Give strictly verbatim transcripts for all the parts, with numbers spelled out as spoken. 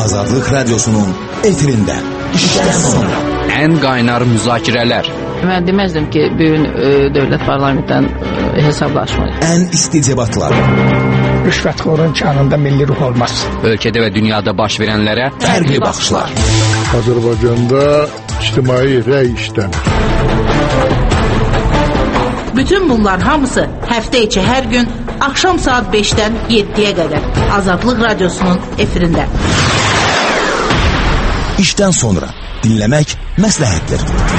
Azadlıq Radyosu'nun efirində. İşdən sonra. Ən qaynar müzakirələr. Mən deməzdim ki, bugün e, dövlət parlamentdən e, hesablaşmayır. Ən isti debatlar. Rüşvətxorun kanında milli ruh olmaz. Ölkədə və dünyada baş verənlərə fərqli baxışlar. Azərbaycanda ictimai rəy işləmir. Bütün bunlar hamısı həftə içi hər gün axşam saat beşdən yeddiyə qədər Azadlıq Radyosu'nun efirində. İşdən sonra dinləmək məsləhətdir.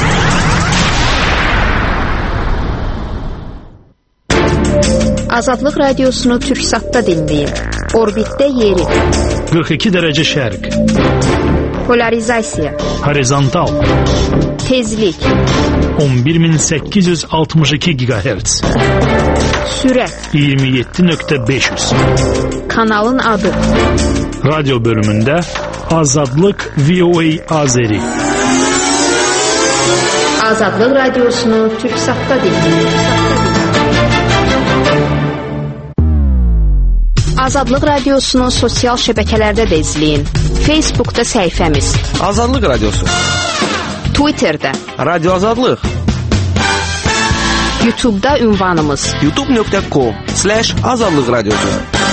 Azadlıq Radiosunu Türksat'ta dinleyin. Orbitdə yeri. qırx iki dərəcə şərq. Polarizasiya. Horizontal. Tezlik. on bir min səkkiz yüz altmış iki gigahertz. Sürət. iyirmi yeddi nöqtə beş yüz. Kanalın adı. Radyo bölümündə Azadlıq V O A Azeri. Azadlıq Radiosunu Türksat'ta dinleyin. Azadlıq Radiosunu sosial şəbəkələrdə də izləyin. Facebook'da səhifəmiz Azadlıq Radiosu, Twitter'da Radyo Azadlıq, YouTube'da ünvanımız youtube nöqtə com slash azadlıq radiosu.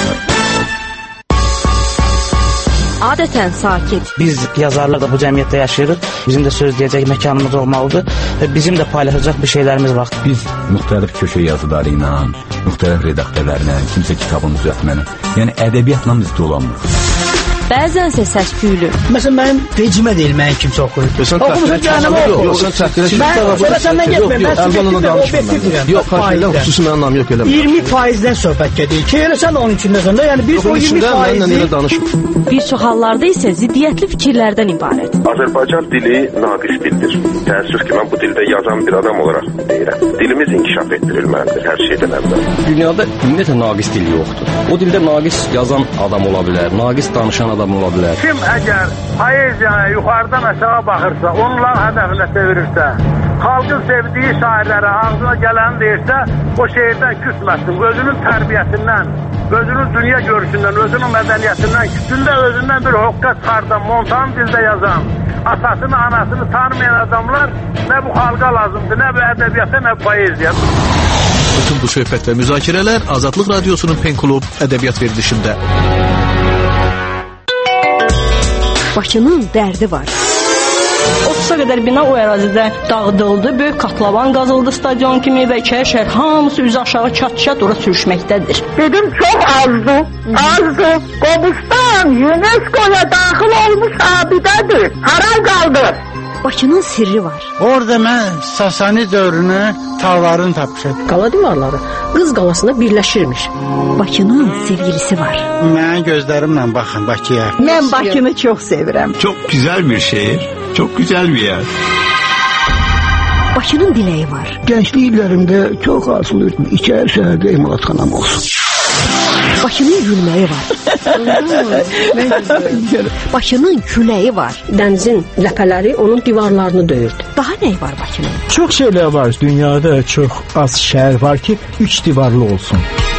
Adətən sakit. Biz yazarlar da bu cəmiyyətdə yaşayırıq. Bizim də söz deyəcək məkanımız olmalıdır və bizim də paylaşacaq bir şeylərimiz var. Biz müxtəlif köşə yazıları ilə, müxtəlif redaktörlərlə, kimsə kitabın düzəltməni, yəni ədəbiyyatla biz dolanmırıq. Bəzənsə səs-küylü. Məsələn, mənim vecimə deyil, mənim kimsə oxuyur. Oxumuşun canımı oxuyur. Yox, sən çəkdirə Mən səndən getməyim, mən subjektiv və obyektiv deyirəm. Yox, xahiyyədən xüsusi mənim anlam yox eləmə. iyirmi faizdən söhbət gedir. Ki, elə sən onun içində sonra, yəni biz o iyirmi faizi... Bir çox hallarda isə ziddiyyətli fikirlərdən ibarət. Azərbaycan dili naqis dildir. Təəssüf ki, mən bu dildə yazan bir adam olaraq deyirəm. Dilimiz inkişaf etdirilməlidir hər şeydən əvvəl. Dünyada ümumiyyətlə naqis dil yoxdur. O dildə naqis yazan adam ola bilər, naqis danışan adam ola bilər. Kim əgər poeziyaya yuxarıdan aşağı baxırsa, onların hədəfinə çevirirsə, xalqın sevdiyi şairlərə ağzına gələni deyirsə, o şeirdən küsməsin, özünün tərbiyəsindən, özünün dünya görüşündən, özünün mədəniyyətindən, küçündə özündən bir hoqqa çıxardan, montan dildə yazan, atasını, anasını tanımayan adamlar nə bu xalqa lazımdır, nə bu ədəbiyyata, nə bu poeziya. Bütün bu söhbət və müzakirələr Azadlıq Radiosu'nun Pen Klub ədəbiyyat verilişində. Bakının dərdi var. otuza qədər bina o ərazidə dağıdıldı, böyük katlavan qazıldı stadion kimi və iki şəhər hamısı üzü aşağı çat-çat ora sürüşməkdədir. Dedim çox azdı, azdı. Qobustan UNESCO-ya daxil olmuş abidədir. Haram qaldı. Bakının sirri var. Orada mən Sasani dövrünü tağlarını tapmışam. Qala divarları Qız qalasında birləşirmiş. Bakının sevgilisi var. Mən gözlərimlə baxın Bakıya. Mən Bakını çox sevirəm. Çok güzel bir şehir, çok güzel bir yer. Bakının diləyi var. Gənclik illərimdə çox arzulayırdım. İçəri şəhərdə emalatxanam olsun. Bakının gülməyi var. Bakının küləyi var. Dənizin ləpələri onun divarlarını döyürdü. Daha nə var Bakının? Çox şeylər var. Dünyada çox az şəhər var ki, üç divarlı olsun.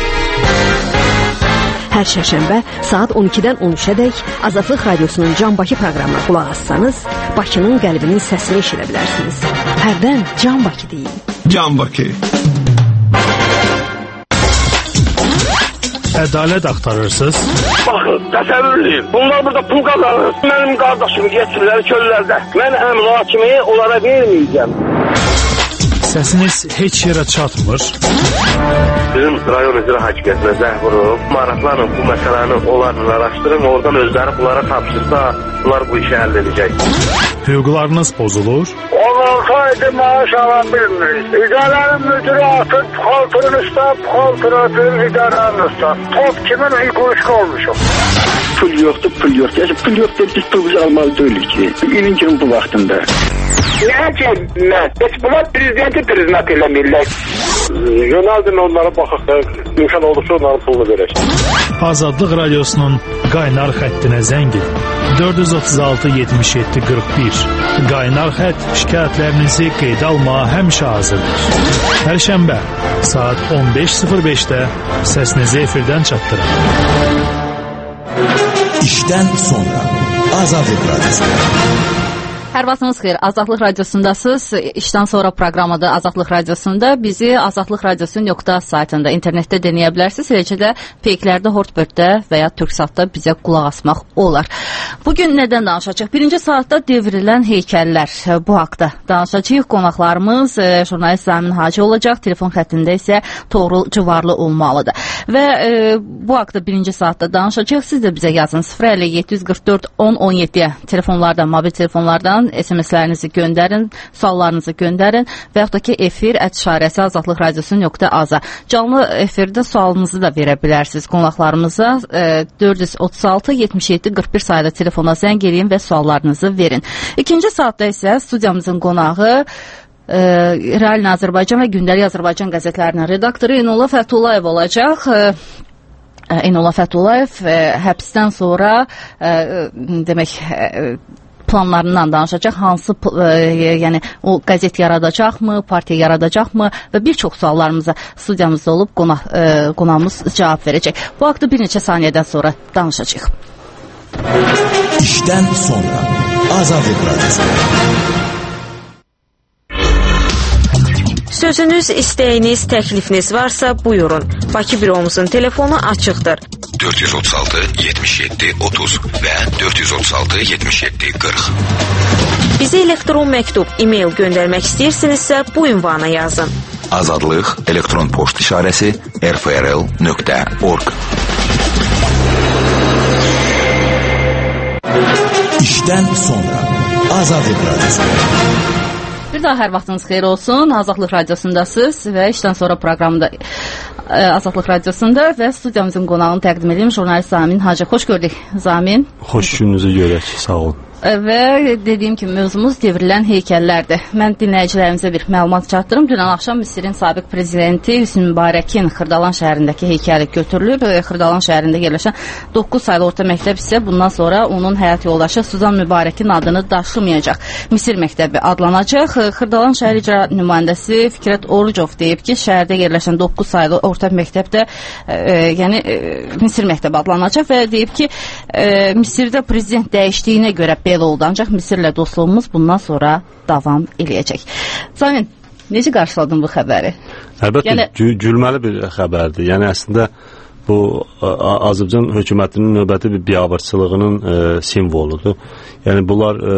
Hər şərşənbə saat on ikidən on üçədək Azadlıq Radiosu'nun Can Bakı proqramına qulaq assanız, Bakının qəlbinin səsini eşidə bilərsiniz. Hərdən Can Bakı deyin. Can Bakı. Ədalət axtarırsınız? Baxın, təsəvvür edin. Bunlar burada pul qazanır. Mənim qardaşım yetirlər köllərdə. Mən əmla kimi onlara verməyəcəm. Səsiniz heç yerə çatmır. Bizim rayon icra hakimiyyətinə zəng vurub, maraqlanın bu məsələni onlarla araşdırın, oradan özləri bunlara tapşırsa, bunlar bu işi həll edəcək. Hüquqlarınız pozulur. Olsaydı maaş ala bilmirik. İdarənin müdürü atın, xaltırın üstə, xaltırın atın, idarənin üstə. Top kimin hüququşku olmuşum. Pul yoxdur, pul yoxdur. Yəni, pul yoxdur, biz pul biz almalı deyilik ki. İlin kimin bu vaxtında. Nə ki, mən? Heç bunlar prezidenti prezident eləmirlər. Yönəldin onlara baxaq da, imkan olursa onların pulunu verək. Azadlıq Radiosu'nun qaynar xəttinə zəng edin. dörd yüz otuz altı yetmiş yeddi qırx bir. Qaynar xətt şikayətlərinizi qeydə almağa həmişə hazırdır. Hər şənbə saat on beş sıfır beşdə səsinizi efirdən çatdırın. İşdən sonra. Azadlıq Radyosu. Hər vaxtınız xeyir. Azadlıq Radiosundasınız. İşdən sonra proqramıdır Azadlıq Radiosunda. Bizi azadlıq radiosu nöqtə saytında, internetdə dinləyə bilərsiniz. Eləcə də peyklərdə, Hortbird-də və ya Türksatda bizə qulaq asmaq olar. Bugün nədən danışacaq? Birinci saatda devrilən heykəllər. Bu haqda danışacağıq. Qonaqlarımız jurnalist Zamin Hacı olacaq. Telefon xəttində isə Toğrul Civarlı olmalıdır. Və e, bu haqda birinci saatda danışacaq. Siz də bizə yazın. sıfır əlli yeddi yüz qırx dörd on on yeddiyə telefonlardan, mobil telefonlardan S M S-lərinizi göndərin, suallarınızı göndərin və yaxud da ki, efir ət işarəsi azadlıq radiosu nöqtə az-a. Canlı efirdə sualınızı da verə bilərsiniz qonaqlarımıza. E, dörd yüz otuz altı yetmiş yeddi qırx bir sayıda telefona zəng eləyin və suallarınızı verin. İkinci saatda isə studiyamızın qonağı e, Real Azərbaycan və Gündəlik Azərbaycan qəzetlərinin redaktoru Enola Fətullayev olacaq. E, Enola Fətullayev e, həbsdən sonra e, demək e, planlarından danışacaq, hansı e, yəni o qəzet yaradacaqmı, partiya yaradacaqmı və bir çox suallarımıza studiyamızda olub qonaq, e, qonağımız cavab verəcək. Bu haqda bir neçə saniyədən sonra danışacağıq. İşdən sonra Azadlıq Radyosu. Sözünüz, istəyiniz, təklifiniz varsa buyurun. Bakı büromuzun telefonu açıqdır. dörd yüz otuz altı yetmiş yeddi otuz və dörd yüz otuz altı yetmiş yeddi qırx. Bizə elektron məktub, e-mail göndərmək istəyirsinizsə bu ünvana yazın. Azadlıq elektron poçt işarəsi r f r l nöqtə org. İşdən sonra Azadlıq Radyosu. Bir daha hər vaxtınız xeyir olsun. Azadlıq Radiosundasınız və işdən sonra proqramda e, Azadlıq Radiosunda və studiyamızın qonağını təqdim edeyim. Jurnalist Zamin Hacı. Xoş gördük Zamin. Xoş gününüzü görək. Sağ olun. Və dediyim kimi mövzumuz devrilən heykəllərdir. Mən dinləyicilərimizə bir məlumat çatdırım. Dünən axşam Misirin sabiq prezidenti Hüsnü Mübarəkin Xırdalan şəhərindəki heykəli götürülüb. Xırdalan şəhərində yerləşən doqquz saylı orta məktəb isə bundan sonra onun həyat yoldaşı Suzan Mübarəkin adını daşımayacaq. Misir məktəbi adlanacaq. Xırdalan şəhər icra nümayəndəsi Fikrət Orucov deyib ki, şəhərdə yerləşən doqquz saylı orta məktəbdə e, yəni e, Misir məktəbi adlanacaq və deyib ki, e, Misirdə prezident dəyişdiyinə görə belə oldu. Ancaq Misirlə dostluğumuz bundan sonra davam eləyəcək. Zamin, necə qarşıladın bu xəbəri? Əlbəttə, yəni, gül gülməli bir xəbərdir. Yəni, əslində, bu Azərbaycan hökumətinin növbəti bir biabırçılığının e, simvoludur. Yəni, bunlar e,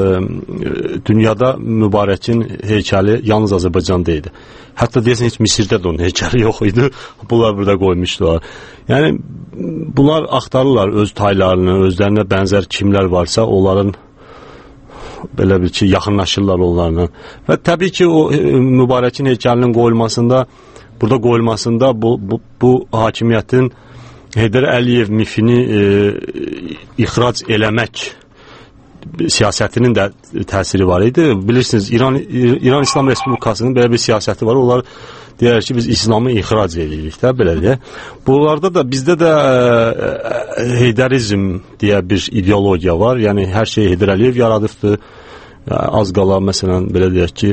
dünyada Mübarəkin heykəli yalnız Azərbaycanda idi. Hətta deyəsən, heç Misirdə də onun heykəli yox idi. Bunlar burada qoymuşdular. Yəni, bunlar axtarırlar öz taylarını, özlərinə bənzər kimlər varsa, onların belə bir ki, yaxınlaşırlar onlarla. Və təbii ki, o Mübarəkin heykəlinin qoyulmasında, burada qoyulmasında bu, bu, bu hakimiyyətin Heydər Əliyev mifini e, ixrac eləmək siyasətinin də təsiri var idi. Bilirsiniz, İran, İran İslam Respublikasının belə bir siyasəti var. Onlar deyər ki, biz İslamı ixrac edirik də, belə deyə. Bunlarda da, bizdə də e, Heydərizm deyə bir ideologiya var. Yəni, hər şey Heydər Əliyev yaradıbdır. Az qala, məsələn, belə deyək ki,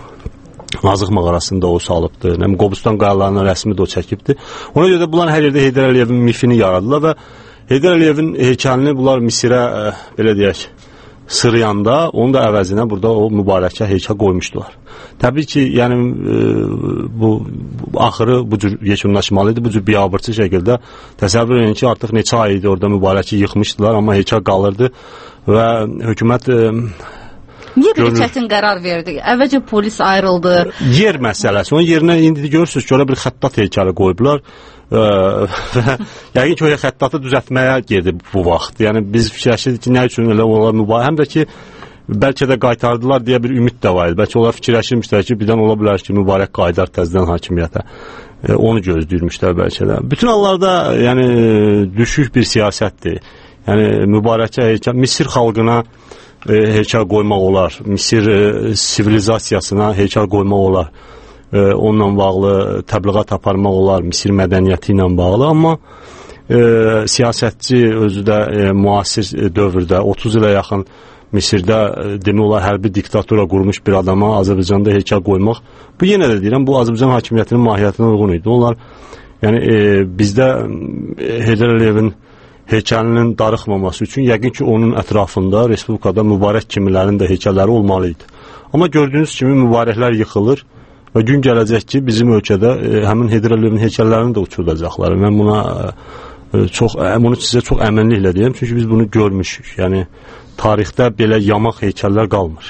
Azıq mağarasında o salıbdır. Nəm, Qobustan qayalarının rəsmi də o çəkibdir. Ona görə də bunlar hər yerdə Heydər Əliyevin mifini yaradılar və Heydər Əliyevin heykəlini bunlar Misirə, e, belə deyək, sırıyanda, onun da əvəzinə burada o mübarəkə heykəl qoymuşdular. Təbii ki, yəni e, bu, bu axırı bu cür yekunlaşmalıydı, bu cür biabırçı şəkildə. Təsəvvür edin ki, artıq neçə ay idi orada mübarəki yıxmışdılar, amma heykəl qalırdı və hökumət e, niyə belə çətin qərar verdi? Əvvəlcə polis ayrıldı. Yer məsələsi. Onun yerinə indi görürsünüz ki, orada bir xəttat heykəli qoyublar. Və yəqin ki, o xəttatı düzəltməyə gedib bu vaxt. Yəni, biz fikirləşirdik ki, nə üçün elə onlar mübarək. Həm də ki, bəlkə də qaytardılar deyə bir ümid də var idi. Bəlkə onlar fikirləşirmişlər ki, birdən ola bilər ki, mübarək qaytar təzədən hakimiyyətə. Onu gözləyirmişlər bəlkə də. Bütün hallarda, yəni, düşük bir siyasətdir. Yəni, mübarəkə heykəl, Misir xalqına E, heykəl qoymaq olar, Misir e, sivilizasiyasına heykəl qoymaq olar, e, onunla bağlı təbliğat aparmaq olar, Misir mədəniyyəti ilə bağlı, amma e, siyasətçi özü də e, müasir dövrdə otuz ilə yaxın Misirdə e, demək olar hərbi diktatura qurmuş bir adama Azərbaycanda heykəl qoymaq, bu yenə də deyirəm, bu Azərbaycan hakimiyyətinin mahiyyətinə uyğun idi. Onlar, yəni e, bizdə e, Heydər Əliyevin heykəlinin darıxmaması üçün yəqin ki, onun ətrafında Respublikada mübarək kimilərin də heykəlləri olmalı idi. Amma gördüyünüz kimi mübarəklər yıxılır və gün gələcək ki, bizim ölkədə e, həmin Heydər Əliyevin heykəllərini də uçurdacaqlar. Mən buna e, çox, bunu sizə çox əminliklə deyirəm, çünki biz bunu görmüşük. Yəni, tarixdə belə yamaq heykəllər qalmır.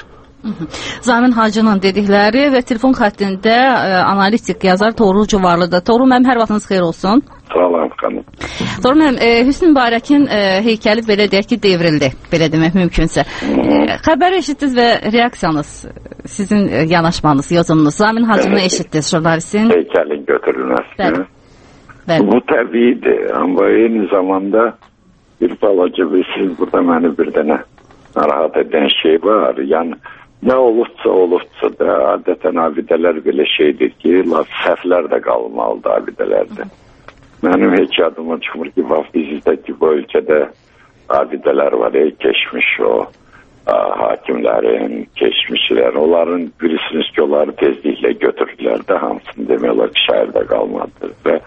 Zamin Hacının dedikləri və telefon xəttində e, analitik yazar Toğrul Cuvarlıdır. Toğrul mənim, hər vaxtınız xeyir olsun. Sağ olun xanım. Toğrul mənim, e, Hüsnü Mübarəkin e, heykəli belə deyək ki, devrildi, belə demək mümkünsə. E, xəbəri eşitdiniz və reaksiyanız, sizin e, yanaşmanız, yozumunuz, Zamin Hacını evet. eşitdiniz, jurnalistin. Heykəlin götürülməsi. Bəli. Bəli. Bu təbiidir, amma eyni zamanda bir balaca bir siz burada məni bir dənə narahat edən şey var. Yəni, nə olubsa olubsa da adətən abidələr belə şeydir ki, səhvlər də qalmalıdır abidələrdə. Mənim heç yadıma çıxmır ki, vaxt bizdəki bu ölkədə abidələr var, ey, keçmiş o a, hakimlərin, keçmişlər, onların bilirsiniz ki, onları tezliklə götürdülər də, hamısını demək olar ki, şəhərdə qalmalıdır və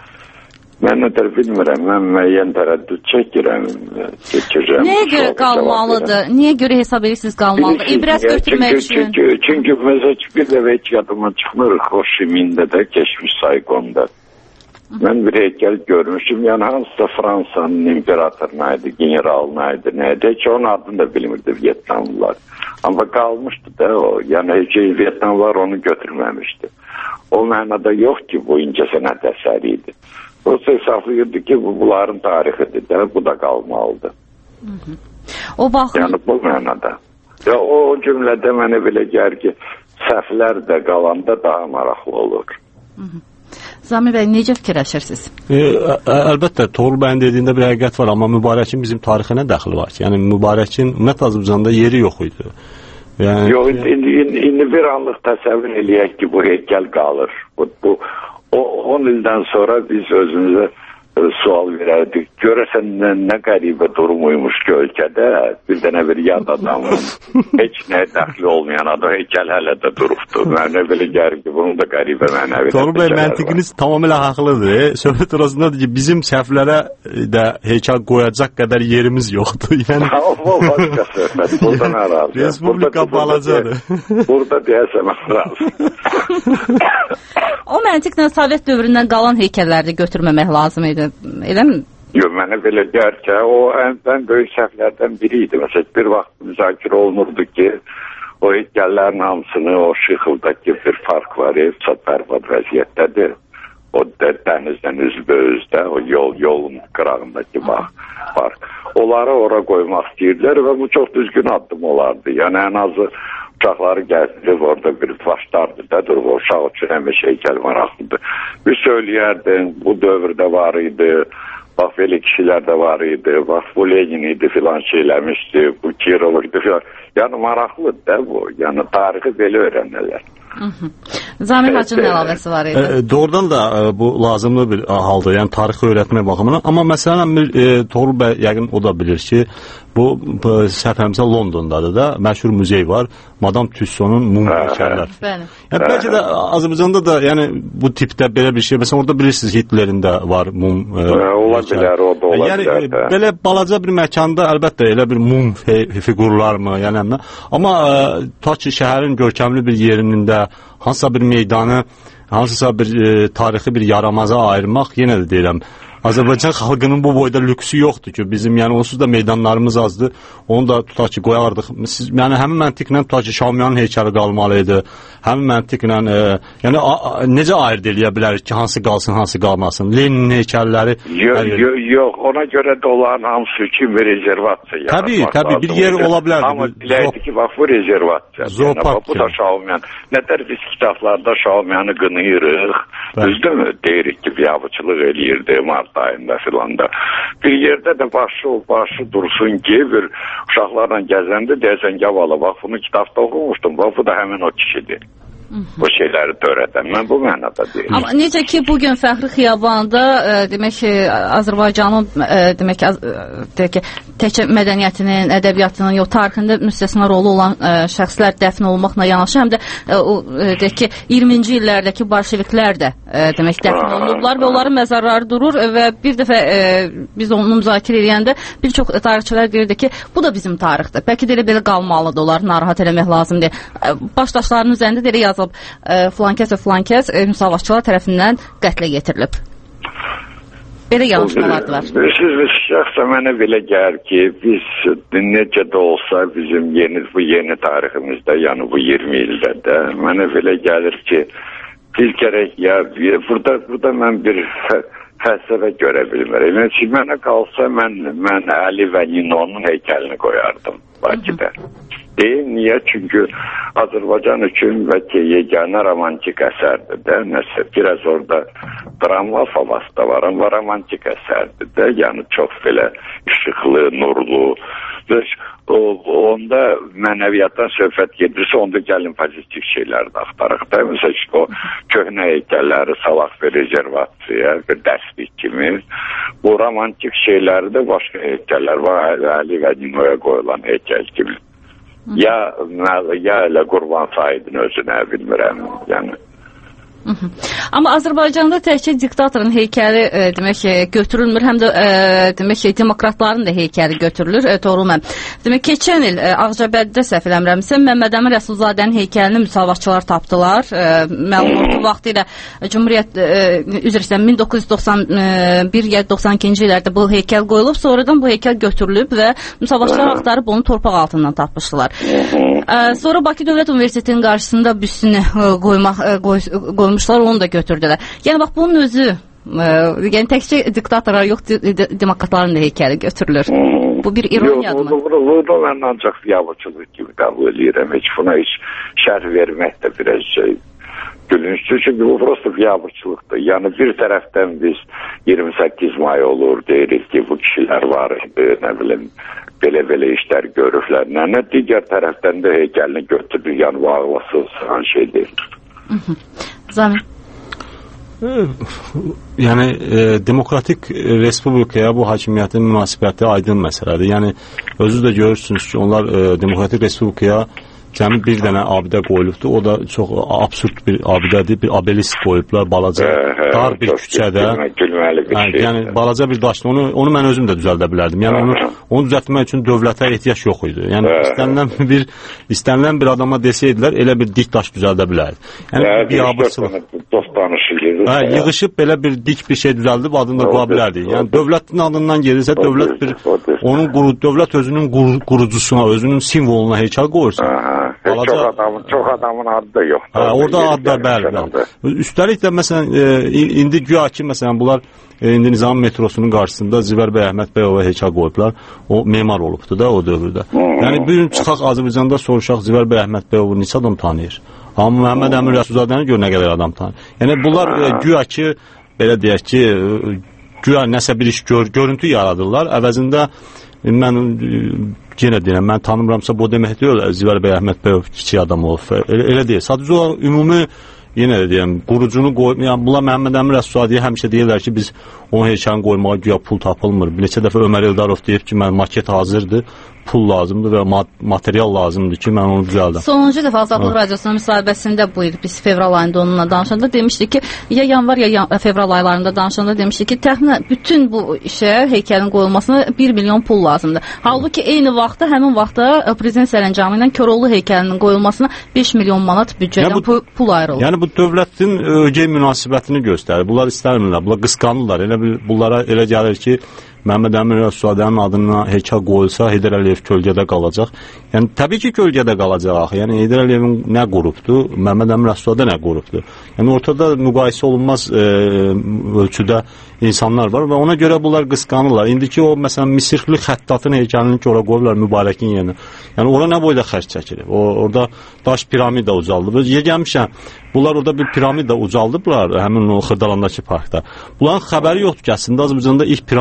mən nədir bilmirəm, mən müəyyən tərəddüd çəkirəm, çəkirəm. Nəyə görə qalmalıdır? Niyə görə hesab edirsiniz qalmalıdır? İbrət götürmək üçün. Çünki, çünki məsəl ki, bir də heç yadıma çıxmır, Xoşimində də, keçmiş Sayqonda. Mən bir heykəl görmüşüm, yəni hansısa Fransanın imperatoruna idi, generalına idi, neydi, heç onun adını da bilmirdi Vietnamlılar. Amma qalmışdı da o, yəni heç Vietnamlılar onu götürməmişdi. O mənada yox ki, bu incəsənət əsəri idi. O hesablayırdı ki, bu bunların tarixidir də, bu da qalmalıdır. Hı -hı. O baxım... Yəni bu mənada. Ya, o cümlədə mənə belə gəlir ki, səhvlər də qalanda daha maraqlı olur. Hı -hı. Zamir bəy, necə fikirləşirsiniz? E, əlbəttə, Toğrul bəyin dediyində bir həqiqət var, amma Mübarəkin bizim tarixinə dəxli var ki, yəni Mübarəkin ümumiyyətlə Azərbaycanda yeri yox idi. Yəni, yox, indi, indi, indi bir anlıq təsəvvür eləyək ki, bu heykəl qalır. Bu, bu O on ildən sonra biz özümüzə e, sual verərdik. Görəsən nə, nə qəribə durumuymuş ki, ölkədə bir dənə bir yad adamın heç nəyə dəxli olmayan adam heykəl hələ də durubdur. Mənə belə gəlir ki, bunun da qəribə mənəvi. Toğrul bəy, məntiqiniz tamamilə haqlıdır. Söhbət orasındadır ki, bizim səhvlərə də heykəl qoyacaq qədər yerimiz yoxdur. Yəni... o başqa söhbət. Burada nə razı? Respublika balacadır. Burada deyəsəm razı. O məntiqlə Sovet dövründən qalan heykəlləri götürməmək lazım idi, eləmi? Yox, mənə belə gəlir ki, o ən böyük səhvlərdən biri idi. Məsələn, bir vaxt müzakirə olunurdu ki, o heykəllərin hamısını, o Şıxıldakı bir park var, çox bərbad vəziyyətdədir. O dənizdən üzbə-üzdə, o yol, yolun qırağındakı park. Onları ora qoymaq istəyirlər və bu çox düzgün addım olardı. Yəni, ən azı uşaqları gəzdirib orada bir başlardı da, durub o uşaq üçün həmişə heykəl maraqlıdır. Bir söyləyərdin, bu dövrdə var idi, bax, belə kişilər də var idi, bax, bu Lenin idi filan şeyləmişdi, bu Kirov idi filan. Yəni, maraqlıdır da bu, yəni tarixi belə öyrənirlər. Zamin Hacının əlavəsi var idi. E, doğrudan da e, bu lazımlı bir haldır, yəni tarixi öyrətmək baxımından. Amma məsələn, bir e, Toğrul bəy yəqin o da bilir ki, bu səhvəmsə Londondadır da, məşhur muzey var, Madame Tussauds'un mum heykəllər. Yəni, bəlkə də Azərbaycanda da yəni, bu tipdə belə bir şey, məsələn, orada bilirsiniz Hitlerin də var mum. E, ola bilər, o da ola yəni, bilər. Yəni, belə balaca bir məkanda əlbəttə elə bir mum figurlar mı, yəni, amma e, ta ki şəhərin görkəmli bir yerində hansısa bir meydanı, hansısa bir e, tarixi bir yaramaza ayırmaq, yenə də deyirəm, Azərbaycan xalqının bu boyda lüksü yoxdur ki, bizim yəni onsuz da meydanlarımız azdır, onu da tutaq ki, qoyardıq. Siz, yəni həmin məntiqlə tutaq ki, Şamiyanın heykəli qalmalıydı, həmin məntiqlə, e, yəni a, a, necə ayırt eləyə bilərik ki, hansı qalsın, hansı qalmasın? Lenin heykəlləri... Yox, yo, yox, ona görə də onların hamısı üçün bir rezervasiya yaratmaq. Təbii, təbii, bir yer ola bilər. Amma biləydi ki, bax, bu rezervasiya. Zoopark. Bu da Şamiyan. Nədər biz kitablarda Şamiyanı qınıyırıq, düzdürmü? Deyirik ki, biabıçılıq eləyirdi, mart ayında filan da. Bir yerdə də başı, başı dursun ki, bir uşaqlarla gəzəndə deyəsən, yavalı, bax, bunu kitabda oxumuşdum, bax, bu da həmin o kişidir. bu şeyləri törədən. Mən bu mənada deyirəm. Amma necə ki bugün Fəxri Xiyabanında e, demək ki Azərbaycanın e, demək ki deyək ki təkcə mədəniyyətinin, ədəbiyyatının, yox tarixində müstəsna rolu olan e, şəxslər dəfn olmaqla yanaşı həm də e, o e, deyək ki iyirminci illərdəki bolşeviklər də e, demək dəfn olunublar və onların məzarları durur və bir dəfə e, biz onu müzakirə edəndə bir çox tarixçilər deyirdi ki, bu da bizim tarixdir. Bəlkə də elə belə qalmalıdır, onları narahat eləmək lazımdır. E, başdaşlarının üzərində də elə yazılıb e, filankəs və filankəs e, müsavaşçılar tərəfindən qətlə yetirilib. Belə yanlışmalar var. Siz şəxsən mənə belə gəlir ki, biz necə də olsa bizim yeni bu yeni tariximizdə, yəni bu iyirmi ildə də mənə belə gəlir ki, biz gərək ya burada burada mən bir fəlsəfə görə bilmirəm. Yəni mənə qalsa mən mən Əli və Ninonun heykəlini qoyardım Bakıda. Deyil, niyə? Çünki Azərbaycan üçün bəlkə yeganə romantik əsərdir də. Nəsə, biraz orada drama havası da var, amma romantik əsərdir də. Yəni, çox belə işıqlı, nurlu. O, onda mənəviyyatdan söhbət gedirsə, onda gəlin pozitiv şeylər də axtarıq da. Məsələn, o köhnə heykəlləri salaq bir rezervasiya, bir dərslik kimi. Bu romantik şeyləri də başqa heykəllər var. Əli və Ninoya qoyulan heykəl kimi. Ya, ya elə Qurban Saidin özünə bilmirəm, yəni. Hı -hı. Amma Azərbaycanda təkcə diktatorun heykəli e, demək ki, götürülmür, həm də e, demək ki, demokratların da heykəli götürülür. E, Doğrulmam. Demək keçən il e, Ağcabədidə səhv eləmirəmsə Məmməd Əmin Rəsulzadənin heykəlini müsavaşçılar tapdılar. E, məlum ki, vaxtilə Cümhuriyyət e, üzr istəyirəm min doqquz yüz doxsan bir ya doxsan ikinci illərdə bu heykəl qoyulub, sonradan bu heykəl götürülüb və müsavaşçılar axtarıb onu torpaq altından tapmışdılar. E, sonra Bakı Dövlət Universitetinin qarşısında büstünü e, qoymaq e, qoy, qoymuşlar, onu da götürdülər. Yəni bax bunun özü e, yəni təkcə diktatorlar yox, demokratların da heykəli götürülür. Hmm. Bu bir ironiyadır mı? Yox, bu da mən ancaq biabırçılıq kimi qəbul edirəm. Heç buna heç şərh vermək də biraz şey gülüncdür. Çünki bu prosto biabırçılıqdır. Yəni bir tərəfdən biz iyirmi səkkiz may olur, deyirik ki, bu kişilər var idi, nə bilim, belə-belə işlər görürlər. Nə digər tərəfdən də heykəlini götürür. Yəni bu ağlasız şey deyil. Zamin. Yəni e, demokratik respublikaya bu hakimiyyətin münasibəti aydın məsələdir. Yəni özünüz də görürsünüz ki, onlar e, demokratik respublikaya cəmi bir dənə abidə qoyulubdur. O da çox absurd bir abidədir. Bir obelisk qoyublar balaca, hə, hə, dar bir küçədə. Gülməli bir yəni, şey. yəni balaca bir daşla onu onu mən özüm də düzəldə bilərdim. Yəni hə, onu onu düzəltmək üçün dövlətə ehtiyac yox idi. Yəni hə, istənilən bir istənilən bir adama desəydilər elə bir dik daş düzəldə bilərdi. Yəni hə, bir abırsılıq. Dost danışır. Hə, yığışıb belə bir dik bir şey düzəldib adını da qoya bilərdi. Yəni dövlətin adından gelirsə dövlət bir onun quru dövlət özünün quru, qurucusuna, özünün simvoluna heykəl qoyursa. Balaca... Çox adamın, çox adamın adı da yox. Hə, orada adlar bəli. Üstəlik də məsələn e, indi güya ki məsələn bunlar e, indi Nizam metrosunun qarşısında Zivər bəy Əhməd bəyova heykəl qoyublar. O memar olubdu da o dövrdə. Hmm. Yəni bir gün çıxaq Azərbaycanda soruşaq Zivər bəy Əhməd bəyovu neçə adam tanıyır? Amma Məhəmməd Əmin Rəsulzadəni gör nə qədər adam tanıyır. Yəni bunlar e, güya ki belə deyək ki e, güya nəsə bir iş gör, görüntü yaradırlar. Əvəzində e, mən e, yenə deyirəm, mən tanımıramsa bu demək deyil, Zivər bəy Əhməd bəyov kiçik adam olub. Elə, elə deyil. Sadəcə o ümumi yenə də deyirəm, qurucunu qoy, yəni bunlar Məhəmməd Əmin Rəsulzadəyə həmişə deyirlər ki, biz onun heykəlini qoymağa güya pul tapılmır. Bir neçə dəfə Ömər Eldarov deyib ki, mən maket hazırdır, pul lazımdır və mat material lazımdır ki, mən onu düzəldim. Sonuncu dəfə Azadlıq Radiosunun müsahibəsində bu il biz fevral ayında onunla danışanda demişdik ki, ya yanvar ya yan fevral aylarında danışanda demişdik ki, təxminən bütün bu işə heykəlin qoyulmasına bir milyon pul lazımdır. Halbuki eyni vaxtda həmin vaxtda prezident sərəncamı ilə Koroğlu heykəlinin qoyulmasına beş milyon manat büdcədən yəni bu, pul ayrılır. Yəni bu dövlətin ögey münasibətini göstərir. Bunlar istərmirlər, bunlar qısqanırlar. Elə bir bunlara elə gəlir ki, Məhəmməd Əmin Rəsulzadənin adına heykəl qoyulsa Heydər Əliyev kölgədə qalacaq. Yəni təbii ki, kölgədə qalacaq. Yəni Heydər Əliyevin nə qrupdur, Məhəmməd Əmin Rəsulzadə nə qrupdur. Yəni ortada müqayisə olunmaz e, ölçüdə insanlar var və ona görə bunlar qısqanırlar. İndiki o məsələn Misirli xəttatın heykəlini ora qoyurlar mübarəkin yerinə. Yəni ora nə boyda xərc çəkilir. O orada daş piramida ucaldılıb. Yegəmişəm. Bunlar orada bir piramida ucaldıblar həmin o Xırdalandakı parkda. Bunların xəbəri yoxdur ki, əslində Azərbaycanda ilk piramidanı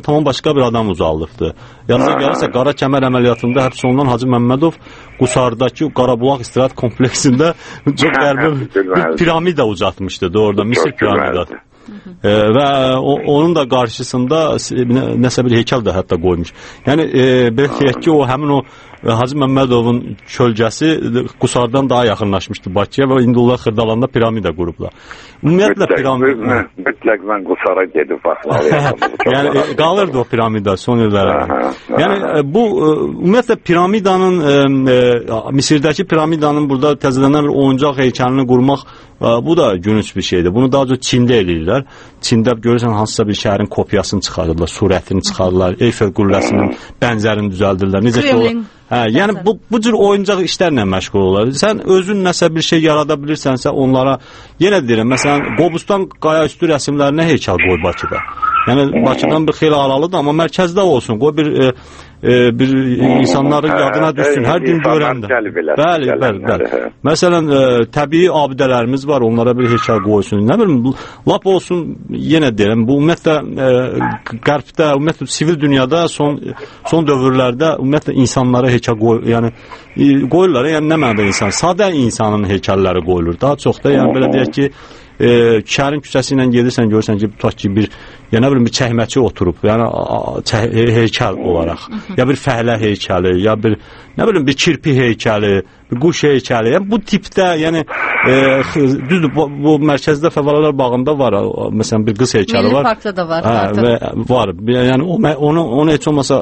tamam başqa bir adam uzallıbdır. Yazıya gəlirsə, Qara Kəmər əməliyyatında həbs olunan Hacı Məmmədov Qusardakı Qarabulaq İstirahət kompleksində çox qəribə bir piramida ucatmışdı orada, Misir piramidası. E, və o, onun da qarşısında nəsə bir heykəl də hətta qoymuş. Yəni e, belki ki o həmin o Hacı Məmmədovun kölgəsi Qusardan daha yaxınlaşmışdı Bakıya və indi onlar Xırdalanda piramida qurublar. Ümumiyyətlə piramida mütləq mən Qusara gedib baxmalıyam. Yəni e, qalırdı o piramida son illərə. Yəni e, bu e, ümumiyyətlə piramidanın e, e, Misirdəki piramidanın burada təzələnən bir oyuncaq heykəlini qurmaq e, bu da gülünç bir şeydir. Bunu daha çox Çində eləyirlər. Çində görürsən hansısa bir şəhərin kopyasını çıxarırlar, surətini çıxarırlar, Eyfel qülləsinin bənzərini düzəldirlər. Necə ki o Hə, yəni bu bu cür oyuncaq işlərlə məşğul olar. Sən özün nəsə bir şey yarada bilirsənsə onlara yenə deyirəm, məsələn, Qobustan qayaüstü rəsmlərinə heykəl qoy Bakıda. Yəni Bakıdan bir xeyli aralıdır, amma mərkəzdə olsun. Qoy bir e, e, bir insanların yadına düşsün hər gün görəndə. Bəli, bəli, bəli. Məsələn, e, təbii abidələrimiz var, onlara bir heykəl qoysun. Nə bilim, lap olsun, yenə deyirəm, bu ümumiyyətlə e, qərbdə, ümumiyyətlə sivil dünyada son son dövrlərdə ümumiyyətlə insanlara heykəl qoy, yəni e, qoyurlar. Yəni nə mənada insan, sadə insanın heykəlləri qoyulur. Daha çox da yəni belə deyək ki, e, şəhərin küçəsi ilə gedirsən, görürsən ki, tutaq ki, bir ya nə bilim bir çəkməçi oturub, yəni çə heykəl olaraq, ya bir fəhlə heykəli, ya bir nə bilim bir kirpi heykəli, bir quş heykəli. Yəni bu tipdə, yəni e, düzdür, bu, bu mərkəzdə Fəvvalalar bağında var, məsələn bir qız heykəli var. Milli parkda da var. Hə, və var. Yəni o onu onu heç olmasa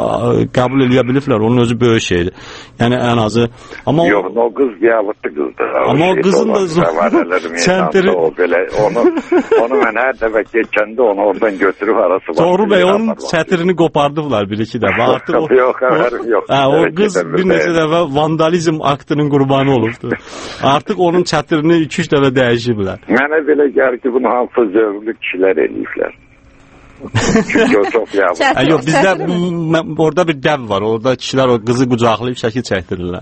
qəbul edə bilirlər. Onun özü böyük şeydir. Yəni ən azı. Amma yox, o qız qəbullu qızdır. Amma o qızın da çəntiri o belə onu onu mən hər dəfə keçəndə onu oradan götürüb arası var. Doğru bəy, onun çətirini qopardıblar bir iki dəfə. Artıq o yox, xəbərim yox. Hə, o qız bir neçə dəfə vandalizm aktının qurbanı olubdu. Artıq onun çətirini iki üç dəfə dəyişiblər. Mənə belə gəlir ki, bunu hamısı zövqlü kişilər eləyiblər. Çünki o çox yavrum. Yox, bizdə orada bir dəv var. Orada kişilər o qızı qucaqlayıb şəkil çəkdirirlər.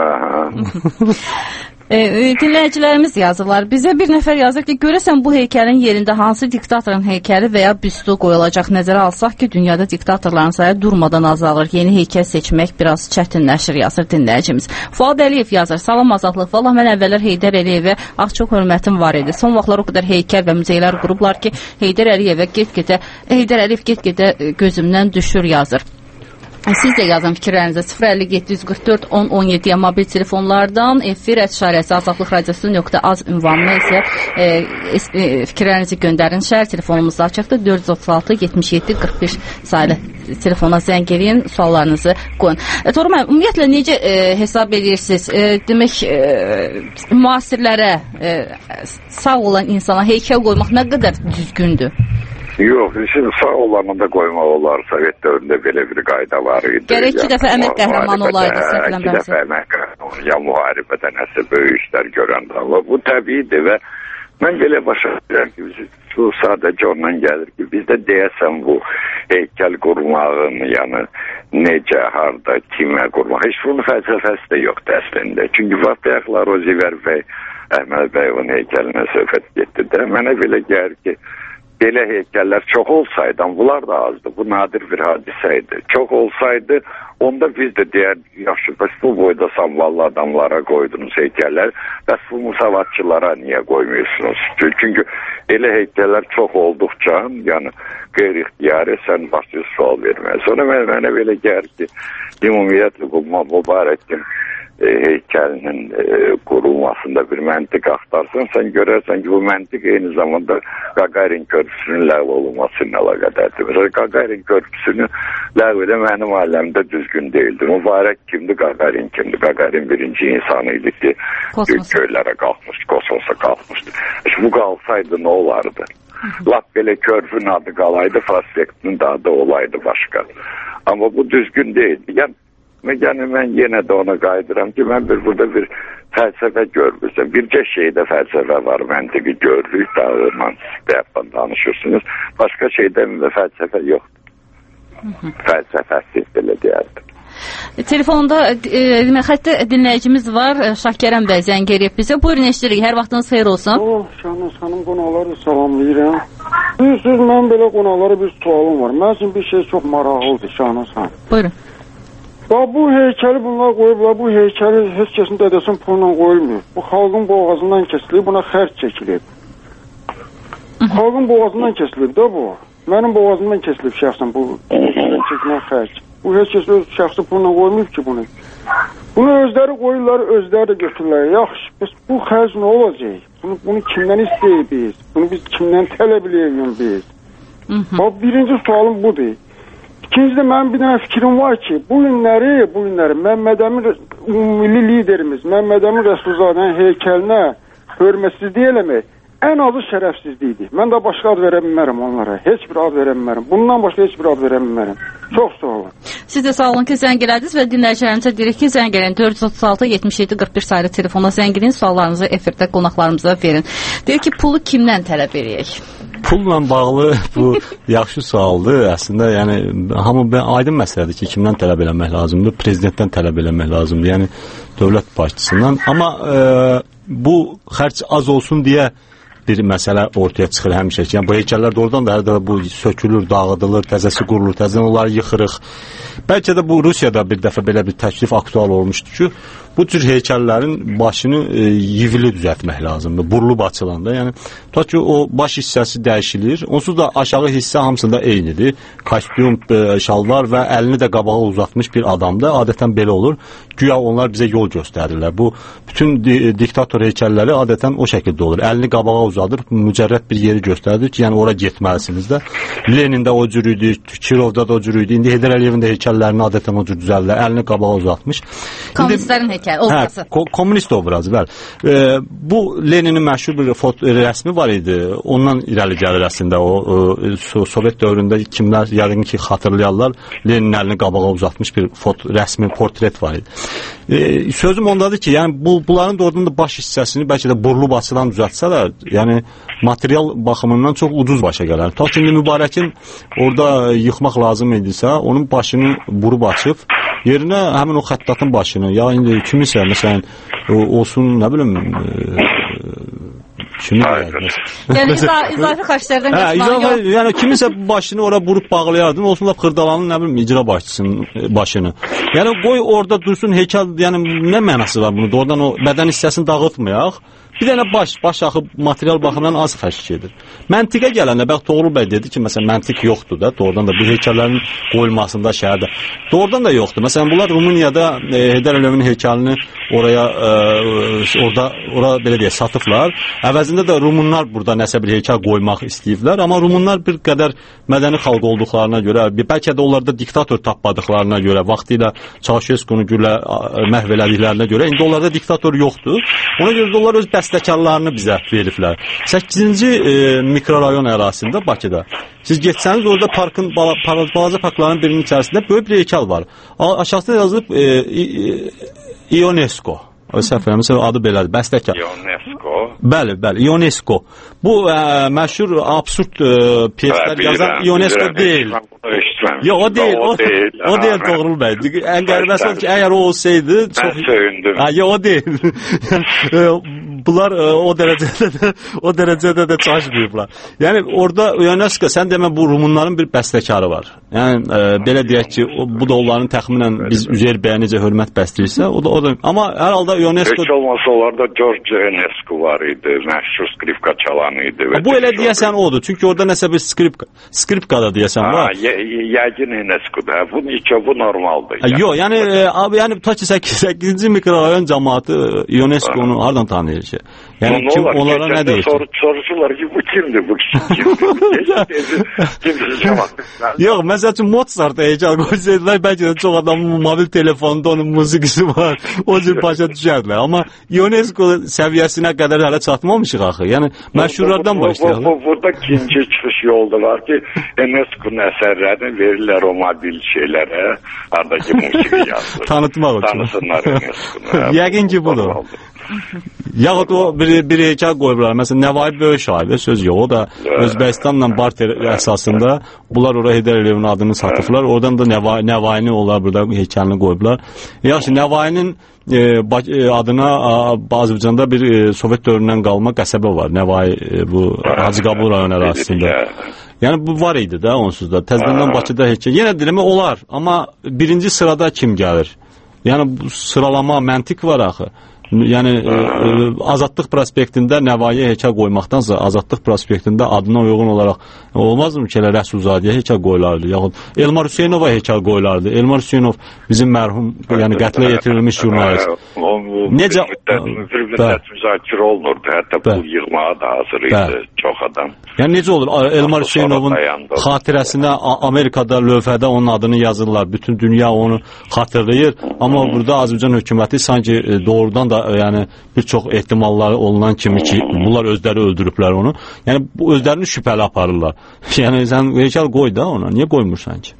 E, dinləyicilərimiz yazırlar. Bizə bir nəfər yazır ki, görəsən bu heykəlin yerində hansı diktatorun heykəli və ya büstü qoyulacaq? Nəzərə alsaq ki, dünyada diktatorların sayı durmadan azalır. Yeni heykəl seçmək biraz çətinləşir, yazır dinləyicimiz. Fuad Əliyev yazır. Salam azadlıq. Vallahi mən əvvəllər Heydər Əliyevə az çox hörmətim var idi. Son vaxtlar o qədər heykəl və muzeylər qurublar ki, Heydər Əliyevə get-gedə Heydər Əliyev get-gedə gözümdən düşür, yazır. Siz də yazın fikirlərinizi sıfır əlli yeddi yüz qırx dörd on on yeddiyə mobil telefonlardan, efir əşarəsi azadlıq radiosu nöqtə az ünvanına isə e, e, fikirlərinizi göndərin. Şəhər telefonumuz da açıqdır, dörd yüz otuz altı yetmiş yeddi qırx bir sayılı telefona zəng edin, suallarınızı qoyun. E, Toğrul, ümumiyyətlə necə e, hesab edirsiniz? E, demək, e, müasirlərə, e, sağ olan insana heykəl qoymaq nə qədər düzgündür? Yox, şimdi sağ olanı da qoymaq olar. Sovet dövründə belə bir qayda var idi. Gərək iki dəfə əmək qəhrəmanı olaydı. İki dəfə əmək qəhrəmanı, ya müharibədə nəsə böyük işlər görəndə. Bu təbiidir və mən belə başa düşürəm ki, bu sadəcə ondan gəlir ki, bizdə deyəsən bu heykəl qurmağın, yəni necə, harda, kimə qurmaq, heç bunun fəlsəfəsi də yoxdur əslində. Çünki vaxtayaqlar o Zivər bəy, Əhməd bəyovun heykəlinə söhbət getdi də, mənə belə gəlir ki, belə heykəllər çox olsaydı, bunlar da azdır. Bu nadir bir hadisəydi. Çox olsaydı, onda biz də deyər, yaxşı, bəs bu boyda samvallı adamlara qoydunuz heykəllər, bəs bu musavatçılara niyə qoymuyorsunuz? Çünki elə heykəllər çox olduqca, yəni qeyri-ixtiyari sən başlıyorsun sual verməyə. Sonra mən, mənə belə gəlir ki, ümumiyyətlə bu mübarəkin E, heykəlinin e, qurulmasında bir məntiq axtarsan, sən görərsən ki, bu məntiq eyni zamanda Qaqarin körpüsünün ləğv olunması ilə əlaqədərdir. Mesela Qaqarin körpüsünü ləğv edə mənim aləmdə düzgün deyildi. Mübarək kimdir, Qaqarin kimdir? Qaqarin birinci insanı idi ki, göylərə qalxmışdı, kosmosa qalxmışdı. İşte bu qalsaydı nə olardı? Lap belə körpünün adı qalaydı, prospektinin də adı olaydı başqa. Amma bu düzgün deyildi. Yəni, Yəni mən yenə də ona qayıdıram ki, mən bir burada bir fəlsəfə görmüşəm. Bircə şeydə fəlsəfə var, məntiqi görürük, dağılmansızlıqdan danışırsınız. Başqa şeydə fəlsəfə yoxdur. Fəlsəfəsiz belə deyərdim. Telefonda e, xəttə dinləyicimiz var, Şahkərəm bəy zəng eləyib bizə. Buyurun, eşidirik, hər vaxtınız xeyir olsun. O, Şahnaz xanım, qonaqları salamlayıram. Bilirsiniz, mən belə qonaqlara bir sualım var. Mən üçün bir şey çox maraqlıdır Şahnasan. Buyurun. Bu heykəli bunlar qoyublar, bu heykəli heç kəsin dədəsinin pulunla qoyulmuyor. Bu xalqın boğazından kesilib, buna xərc çəkilib. Xalqın boğazından kesilib də bu. Mənim boğazımdan kesilib şəxsən bu çəkilən xərc. Bu heç kəs öz şəxsi pulunla qoymayıb ki bunu. Bunu özləri qoyurlar, özləri də götürürlər. Yaxşı, bəs bu xərc nə olacaq? Bunu, bunu kimdən istəyib biz? Bunu biz kimdən tələb edirik biz? Bax, birinci sualım budur. İkincide mənim bir dənə fikrim var ki, bu günləri, bu günləri Məmməd Əmin, milli liderimiz Məmməd Əmin Rəsulzadənin heykəlinə hörmətsizlik eləmək ən azı şərəfsizlikdir. Mən də başqa ad verə bilmərəm onlara. Heç bir ad verə bilmərəm. Bundan başqa heç bir ad verə bilmərəm. Çox sağ olun. Siz də sağ olun ki, zəng elədiniz və dinləyicilərimizə deyirik ki, zəng elin dörd yüz otuz altı yetmiş yeddi qırx bir sayılı telefona zəng edin, suallarınızı efirdə qonaqlarımıza verin. Deyir ki, pulu kimdən tələb edək? Pulla bağlı bu yaxşı sualdır. Əslində, yəni hamı aydın məsələdir ki, kimdən tələb eləmək lazımdır? Prezidentdən tələb eləmək lazımdır. Yəni dövlət başçısından. Amma e, bu xərc az olsun deyə bir məsələ ortaya çıxır həmişə ki, yəni bu heykəllər doğrudan da hər dəfə bu sökülür, dağıdılır, təzəsi qurulur, təzədən onları yıxırıq. Bəlkə də bu Rusiyada bir dəfə belə bir təklif aktual olmuşdu ki, bu tür heykəllərin başını e, yivili düzəltmək lazımdır, burulub açılanda. Yəni tutaq ki, o baş hissəsi dəyişilir, onsuz da aşağı hissə hamısında eynidir. Kostyum, e, şalvar və əlini də qabağa uzatmış bir adamda adətən belə olur. Güya onlar bizə yol göstərirlər. Bu bütün di diktator heykəlləri adətən o şəkildə olur. Əlini qabağa uzadır, mücərrəd bir yeri göstərir ki, yəni ora getməlisiniz də. Lenin də o cür idi, Kirovda da o cür idi. İndi Heydər Əliyevin də heykəllərini adətən o cür düzəldirlər. Əlini qabağa uzatmış. Kommunistlərin heykəli obrazı. Hə, komünist obrazı, bəli. E, bu Leninin məşhur bir foto rəsmi var idi. Ondan irəli gəlir əslində o, o Sovet dövründə kimlər yəqin ki xatırlayarlar, Leninin əlini qabağa uzatmış bir foto rəsmi portret var idi. E, sözüm ondadır ki, yəni bu bunların doğrudan da baş hissəsini bəlkə də burulub açılan düzəltsələr, yəni material baxımından çox ucuz başa gələr. Ta ki Mübarəkin orada yıxmaq lazım idisə, onun başını burub açıb yerinə həmin o xəttatın başını, ya indi kimisə məsələn olsun, nə bilim e, kimi yəni izafi xərclərdən qaçmaq yox. Yəni kimisə başını ora burub bağlayardın, olsun da Xırdalanın nə bilim icra başçısının başını. Yəni qoy orada dursun heykəl, yəni nə mənası var bunu? Doğrudan o bədən hissəsini dağıtmayaq. Bir dənə baş, baş axı material baxımından az xərc edir. Məntiqə gələndə bəx Toğrul bəy dedi ki, məsələn məntiq yoxdur da, doğrudan da bu heykəllərin qoyulmasında şəhərdə. Doğrudan da yoxdur. Məsələn bunlar Rumuniyada e, Heydər Əliyevin heykəlini oraya e, orada ora belə deyə satıblar. Əvəzində də Rumunlar burada nəsə bir heykəl qoymaq istəyiblər, amma Rumunlar bir qədər mədəni xalq olduqlarına görə, bəlkə də onlarda diktator tapmadıqlarına görə, vaxtilə Çauşeskunu gülə məhv elədiklərinə görə indi onlarda diktator yoxdur. Ona görə də onlar öz bəstəkarlarını bizə veriblər. səkkizinci e, mikrorayon ərazisində Bakıda. Siz getsəniz orada parkın bala, balaca parkların birinin içərisində böyük bir heykəl var. Aşağısında yazılıb e, e, İONESCO. O səfərəmizə adı belədir, bəstəkar. İONESCO. Bəli, bəli, İONESCO. Bu ə, məşhur absurd ə, pyeslər yazan İONESCO deyil. Yox, o deyil, o, o deyil, o deyil Toğrul bəy. Ən qəribəsi odur ki, əgər o olsaydı çox... Mən söyündüm. Yox, o deyil. Bunlar ə, o dərəcədə də o dərəcədə də çaşmayıblar. Yəni orada UNESCO, sən demə bu Rumunların bir bəstəkarı var. Yəni ə, belə deyək ki, o, bu da onların təxminən biz Üzeyir bəyə necə hörmət bəsləyirsə, o da o da. Amma hər halda UNESCO... Heç olmasa onlarda George Enescu var idi, məşhur skripka çalan idi. Bu elə deyəsən odur, çünki orada nəsə bir skripka, skripka da deyəsən var. Yəqin Enescu'da, bu iki bu normaldır. Yəni. Yox, yəni abi, yəni ta ki səkkizinci mikrorayon cəmaatı UNESCO-nu hardan tanıyır ki? Yəni no, kim onlara nə deyir? Sor, soruşurlar ki, bu kimdir bu kimdir? Yox, məsəl üçün Mozart heykəl qoysaydılar, bəlkə də çox adamın mobil telefonunda onun musiqisi var, o cür başa düşərdilər. Amma UNESCO səviyyəsinə qədər hələ çatmamışıq axı. Yəni məşhurlardan başlayalım. Bu, bu, burada ikinci çıxış yolda var ki, UNESCO-nun əsərlərini verirlər o mobil şeylərə, aradakı musiqi yazılır. Tanıtmaq üçün. Tanısınlar UNESCO-nu. Yəqin ki budur. Yaxud o bir, bir heykəl qoyublar. Məsələn, Nəvai böyük şairdir, söz yox. O da Özbəkistanla barter əsasında bunlar ora Heydər Əliyevin adını satıblar. Oradan da Nəvai, Nəvaini onlar burada heykəlini qoyublar. Yaxşı, Nəvainin e, adına Azərbaycanda bir e, Sovet dövründən qalma qəsəbə var. Nəvai e, bu Hacı Qabul rayonu ərazisində. Yəni bu var idi də onsuz da. Təzədən Bakıda heykəl. Yenə deyirəm olar, amma birinci sırada kim gəlir? Yəni bu sıralama məntiq var axı. Yəni e, e, Azadlıq prospektində Nəvaiyə heykəl qoymaqdansa Azadlıq prospektində adına uyğun olaraq olmazmı ki, elə Rəsulzadəyə heykəl qoyulardı, yaxud Elmar Hüseynova heykəl qoyulardı. Elmar Hüseynov bizim mərhum, yəni qətlə yetirilmiş jurnalist. Necə bir müddət müzakirə olunurdu, hətta pul yığmağa da hazır idi çox adam. Yəni necə olur? Elmar Hüseynovun xatirəsinə Amerikada lövhədə onun adını yazırlar. Bütün dünya onu xatırlayır. Amma burada Azərbaycan hökuməti sanki doğrudan da yəni bir çox ehtimalları olunan kimi ki, bunlar özləri öldürüblər onu. Yəni bu özlərini şübhəli aparırlar. Yəni sən heykəl qoy da ona. Niyə qoymursan ki?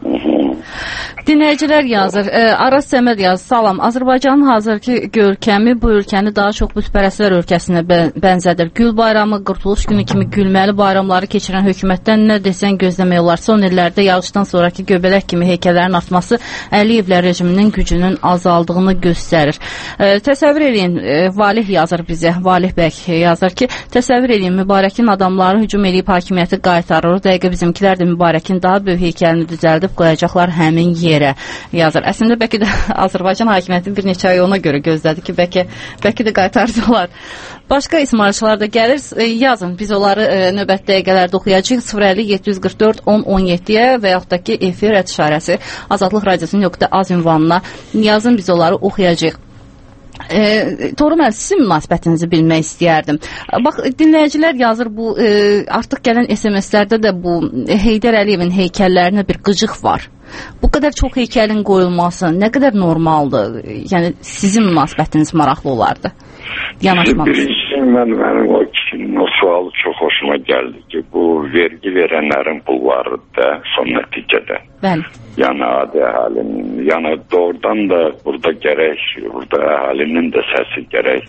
Dinləyicilər yazır. E, Aras Səməd yazır. Salam. Azərbaycanın hazırki görkəmi bu ölkəni daha çox bütpərəstlər ölkəsinə bənzədir. Gül bayramı, Qurtuluş günü kimi gülməli bayramları keçirən hökumətdən nə desən gözləmək olar. Son illərdə yağışdan sonraki göbələk kimi heykəllərin artması Əliyevlər rejiminin gücünün azaldığını göstərir. E, təsəvvür edin, e, Valih yazır bizə. Valih bəy yazır ki, təsəvvür edin, Mübarəkin adamları hücum edib hakimiyyəti qaytarır. Dəqiqə bizimkilər də Mübarəkin daha böyük heykəlini düzəldib qoyacaqlar həmin yerə yazır. Əslində bəlkə də Azərbaycan hakimiyyəti bir neçə ay ona görə gözlədi ki, bəlkə, bəlkə də qaytardılar. Başqa ismarışlar da gəlir. E, yazın. Biz onları e, növbəti dəqiqələrdə oxuyacağıq. sıfır əlli yeddi yüz qırx dörd on on yeddiyə və yaxud da ki efir işarəsi Azadlıq Radiosu nöqtə az ünvanına yazın. Biz onları oxuyacağıq. E, Toru mən sizin münasibətinizi bilmək istəyərdim. Bax, dinləyicilər yazır, bu e, artıq gələn S M S-lərdə də bu Heydər Əliyevin heykəllərinə bir qıcıq var. Bu qədər çox heykəlin qoyulması nə qədər normaldır? Yəni sizin münasibətiniz maraqlı olardı. Yanaşmanız. Birincisi, mən, mənim o kişinin o sualı çox hoşuma gəldi ki, bu vergi verənlərin pullarıdır da son nəticədə. Bəli. Yəni adi əhalinin, yəni doğrudan da burada gərək, burada əhalinin də səsi gərək,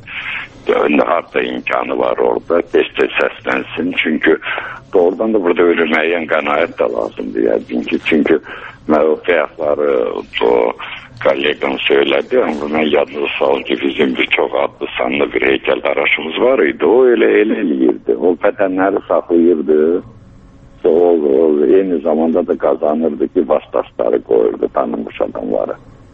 harda imkanı var orada, tez-tez səslənsin. Çünki doğrudan da burada öyle müəyyən qənaət də lazımdır. Yəni ki, çünki mən o fiyatları, o kollegam söylədi, amma mən yadınızı salın ki, bizim bir çox adlı sanlı bir heykel araşımız var idi. O elə elə eləyirdi. O bədənləri saxlayırdı. O, o eyni zamanda da kazanırdı ki, vastasları koyurdu tanınmış adamları.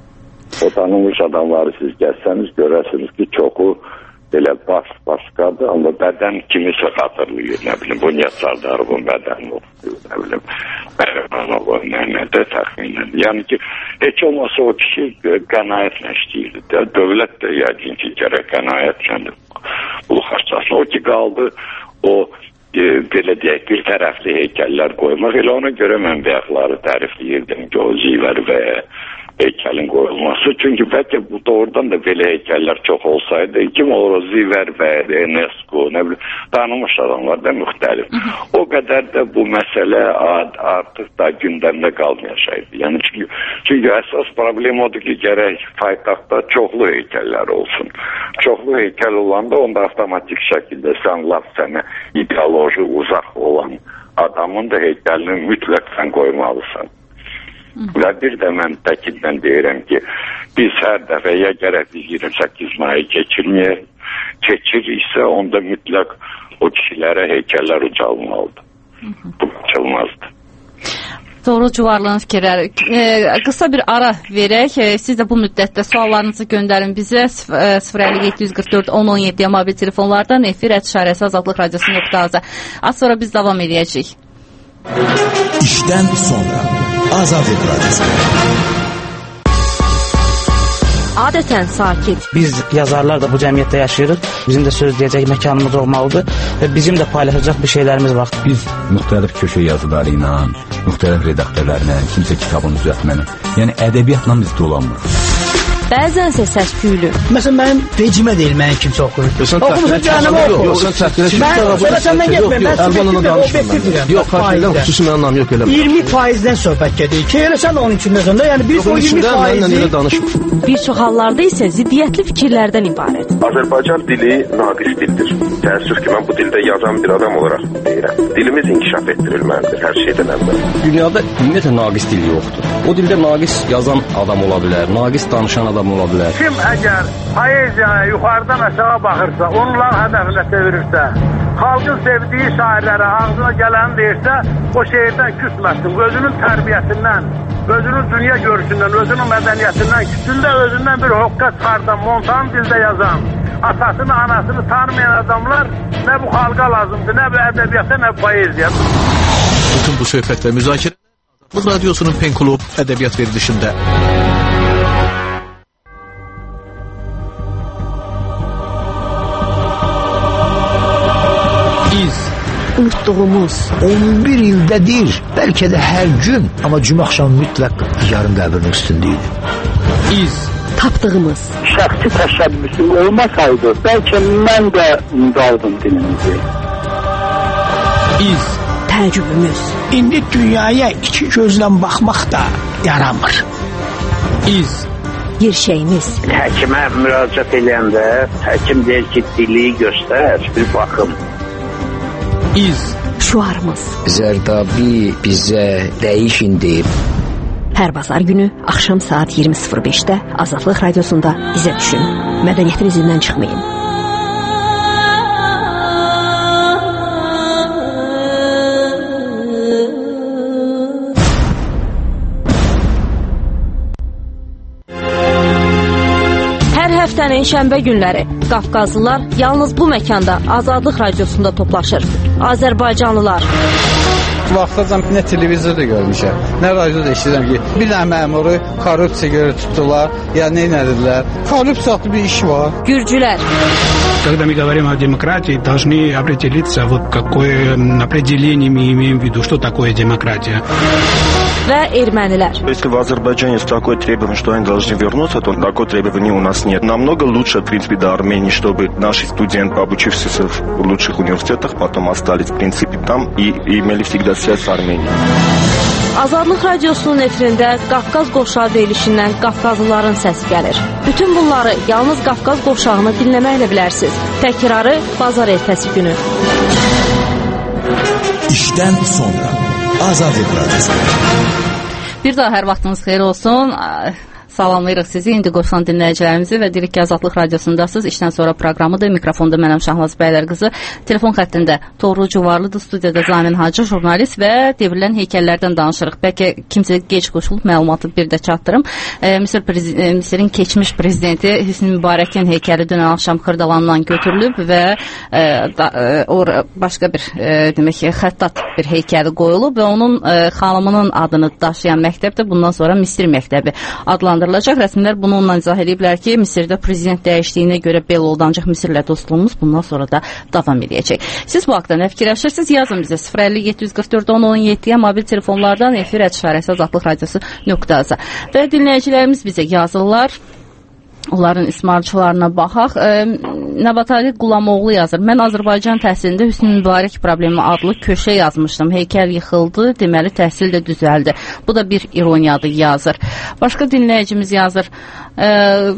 O tanınmış adamları siz gəlsəniz görəsiniz ki, çoxu belə baş başqadır, amma bədən kimisə xatırlayır, nə bilim, bu niyə Sardarovun bədəni oxuyur, nə bilim, Məhrimanovun nə-nədə təxminən. Yəni ki, heç olmasa o kişi qənaətlə işləyirdi. Dövlət də yəqin ki, gərək qənaətlə bu xaçası. O ki, qaldı, o e, belə deyək, bir tərəfli heykəllər qoymaq. Elə ona görə mən bəyəkləri tərifləyirdim ki, o zivər və heykelin qoyulması. Çünki bəlkə bu doğrudan da belə heykeller çox olsaydı, kim olur o Zivər və UNESCO, nə bilim, tanınmış adamlar da müxtəlif. O qədər də bu məsələ artıq da gündəmdə qalmayacaqdı. Yəni çünki, çünki əsas problem odur ki, gərək paytaxtda çoxlu heykeller olsun. Çoxlu heykel olanda onda avtomatik şəkildə sən laf sənə ideoloji uzaq olan adamın da heykelini mütləq sən qoymalısan. Və bir də mən təkiddən deyirəm ki, biz hər dəfəyə gərək biz iyirmi səkkiz mayı keçirməyək. Keçir isə onda mütləq o kişilərə heykəllər ucalmalıdır. Bu ucalmazdı. Doğru Cuvarlığın fikirləri. E, qısa bir ara verək. E, siz də bu müddətdə suallarınızı göndərin bizə sıfır əlli yeddi yüz qırx dörd on on yeddi mobil telefonlardan efir işarəsi Azadlıq Radiosu nöqtə az. Az sonra biz davam edəcəyik. İşdən sonra Azadlıq Radiosu. Adətən sakit. Biz yazarlar da bu cəmiyyətdə yaşayırıq. Bizim də söz deyəcək məkanımız olmalıdır və bizim də paylaşacaq bir şeylərimiz var. Biz müxtəlif köşə yazıları ilə, müxtəlif redaktörlərlə, kimsə kitabını düzəltməni, yəni ədəbiyyatla biz dolanmırıq. bəzənsə səs-küylü. Məsələn, mənim vecimə deyil, mənim kimsə oxuyur. Oxumusan cəhənnəmə oxu. Yox, sən təhqilə çıxın. Mən sonra səndən getməyim. Mən subjektiv və obyektiv bilirəm. Yox, fərqdən xüsusi mənə anlam yox eləmə. iyirmi faizdən söhbət gedir. Ki, elə sən də onun içində zəndə, yəni biz o iyirmi faizi... Bir çox hallarda isə ziddiyyətli fikirlərdən ibarət. Azərbaycan dili naqis dildir. Təəssüf ki, mən bu dildə yazan bir adam olaraq deyirəm. Dilimiz inkişaf etdirilməlidir hər şeydən əvvəl. Dünyada ümumiyyətlə naqis dil yoxdur. O dildə naqis yazan adam ola bilər, naqis danışan adam ola bilər. Kim əgər poeziyaya yuxarıdan aşağı baxırsa, onlar hədəfinə çevirirsə, xalqın sevdiyi şairlərə ağzına gələni deyirsə, o şeirdən küsməsin. Özünün tərbiyəsindən, özünün dünya görüşündən, özünün mədəniyyətindən, küsündə özündən bir hoqqa çıxardan, montan dildə yazan, atasını, anasını tanımayan adamlar nə bu xalqa lazımdır, nə bu ədəbiyyata, nə bu poeziya. Bütün bu söhbətlər müzakirə Azadlıq Radiosunun Pen Klub ədəbiyyat verilişində. İz. Unutduğumuz. on bir ildədir, bəlkə də hər gün, amma cümə axşamı mütləq yarın qəbrinin üstündəydi. İz. Tapdığımız. Şəxsi təşəbbüsüm olmasaydı, bəlkə mən də unudardım dilimizi. İz. Təəccübümüz. İndi dünyaya iki gözlə baxmaq da yaramır. İz. Yerşəyimiz. Həkimə müraciət edəndə həkim deyir ki, dili göstər, bir baxım. İz. Şuarımız. Zərdabi bizə dəyişin deyib. Hər bazar günü axşam saat iyirmi sıfır beşdə Azadlıq Radiosunda bizə düşün. Mədəniyyətin izindən çıxmayın. Həftənin şənbə günləri Qafqazlılar yalnız bu məkanda Azadlıq Radiosunda toplaşır. Azərbaycanlılar. Vaxtacan nə televizorda görmüşəm, nə radioda eşidirəm ki, bir dənə məmuru korrupsiya görə tutdular, ya nə edilər? Korrupsiyalı bir iş var. Gürcülər. Когда мы говорим о демократии, должны определиться, вот какое определение мы имеем в виду, что такое демократия. Və ermənilər. Если в Азербайджане есть такое требование, что они должны вернуться, то такое требование у нас нет. Намного лучше, в принципе, до Армении, чтобы наши студенты, обучившиеся в лучших университетах, потом остались, в принципе, там и, и имели всегда связь с Арменией. Azadlıq Radiosunun efirində Qafqaz qovşağı deyilişindən Qafqazlıların səsi gəlir. Bütün bunları yalnız Qafqaz qovşağını dinləməklə bilərsiniz. Təkrarı bazar ertəsi günü. İşdən sonra Azadlıq Radiosu. Bir daha hər vaxtınız xeyir olsun. Salamlayırıq sizi, indi qoşulan dinləyicilərimizi və deyirik ki, Azadlıq Radiosundasınız. İşdən sonra proqramıdır. Mikrofonda mənəm Şahnaz Bəylər qızı. Telefon xəttində Toğrul Cuvarlıdır. Studiyada Zamin Hacı, jurnalist və devrilən heykəllərdən danışırıq. Bəlkə kimsə gec qoşulub məlumatı bir də çatdırım. E, Misir prezi Misirin keçmiş prezidenti Hüsnü Mübarəkin heykəli dünən axşam Xırdalandan götürülüb və e, da, e, or başqa bir e, demək ki, xəttat bir heykəli qoyulub və onun e, xanımının adını daşıyan məktəb də bundan sonra Misir məktəbi adlandırılıb. Rəsmilər bunu ondan izah ediblər ki, Misirdə prezident dəyişdiyinə görə belə oldu, ancaq Misirlə dostluğumuz bundan sonra da davam edəcək. Siz bu haqda nə fikirləşirsiniz? Yazın bizə sıfır əlli yeddi yüz qırx dörd on on yeddiyə mobil telefonlardan efir ətişarəsi azadlıq radiosu nöqtə az. Və dinləyicilərimiz bizə yazırlar. Onların ismarçılarına baxaq. E, Nəbatali Qulamoğlu yazır. Mən Azərbaycan təhsilində Hüsnü Mübarək problemi adlı köşə yazmışdım. Heykəl yıxıldı, deməli təhsil də düzəldi. Bu da bir ironiyadır, yazır. Başqa dinləyicimiz yazır. E,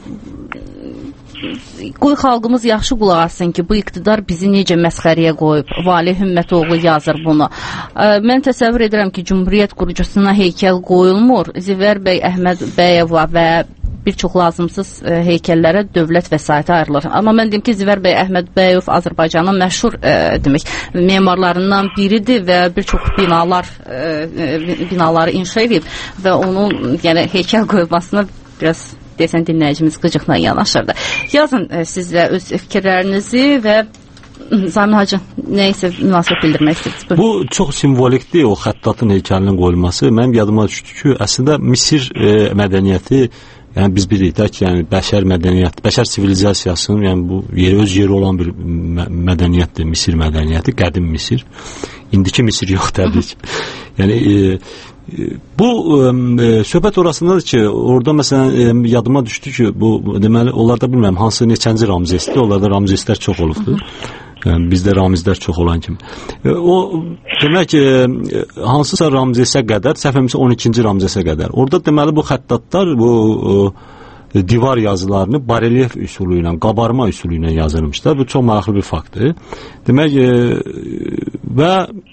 Qoy xalqımız yaxşı qulaq assın ki, bu iqtidar bizi necə məsxəriyə qoyub. Vali Hümmətoğlu yazır bunu. E, mən təsəvvür edirəm ki, Cumhuriyyət qurucusuna heykəl qoyulmur. Zivər bəy Əhmədbəyova və bir çox lazımsız e, heykəllərə dövlət vəsaiti ayrılır. Amma mən deyim ki, Zivər bəy Əhmədbəyov Azərbaycanın məşhur e, demək, memarlarından biridir və bir çox binalar e, binaları inşa edib və onun yəni heykəl qoyulmasına biraz desən dinləyicimiz qıcıqla yanaşırdı. Yazın e, sizə öz fikirlərinizi və Zamin Hacı nəysə münasibət bildirmək istəyirsiniz. Bu çox simvolikdir, o xəttatın heykəlinin qoyulması. Mənim yadıma düşdü ki, əslində Misir e, mədəniyyəti, yəni biz bilirik ki, yəni bəşər mədəniyyəti, bəşər sivilizasiyasının, yəni bu yeri öz yeri olan bir mədəniyyətdir, Misir mədəniyyəti, qədim Misir. İndiki Misir yox təbii ki. Yəni e, Bu e, söhbət orasındadır ki, orada məsələn e, yadıma düşdü ki, bu deməli onlarda bilmirəm hansı neçənci Ramzesdir, onlarda Ramzeslər çox olubdur. Yəni bizdə Ramizlər çox olan kimi. E, o demək ki, e, hansısa Ramzesə qədər, səhvəmsə on ikinci Ramzesə qədər. Orada deməli bu xəttatlar bu e, divar yazılarını barelyef üsulu ilə, qabarma üsulu ilə yazılmışlar. Bu çox maraqlı bir faktdır. Demək e, və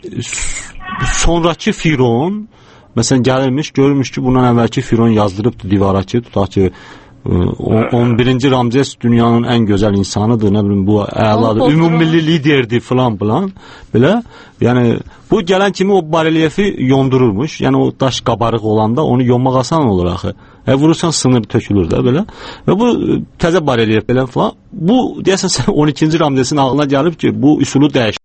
sonrakı Firon məsələn gəlirmiş, görmüş ki, bundan əvvəlki Firon yazdırıbdı divara ki, tutaq ki, on birinci Ramzes dünyanın ən gözəl insanıdır, nə bilim, bu əladır, ümumilli liderdir filan filan, belə. Yəni, bu gələn kimi o barelyefi yondururmuş, yəni o daş qabarıq olanda onu yonmaq asan olur axı. E, vurursan sınır, tökülür də belə. Və bu təzə barelyef belə filan, bu deyəsən on ikinci Ramzesin ağlına gəlib ki, bu üsulu dəyişdir.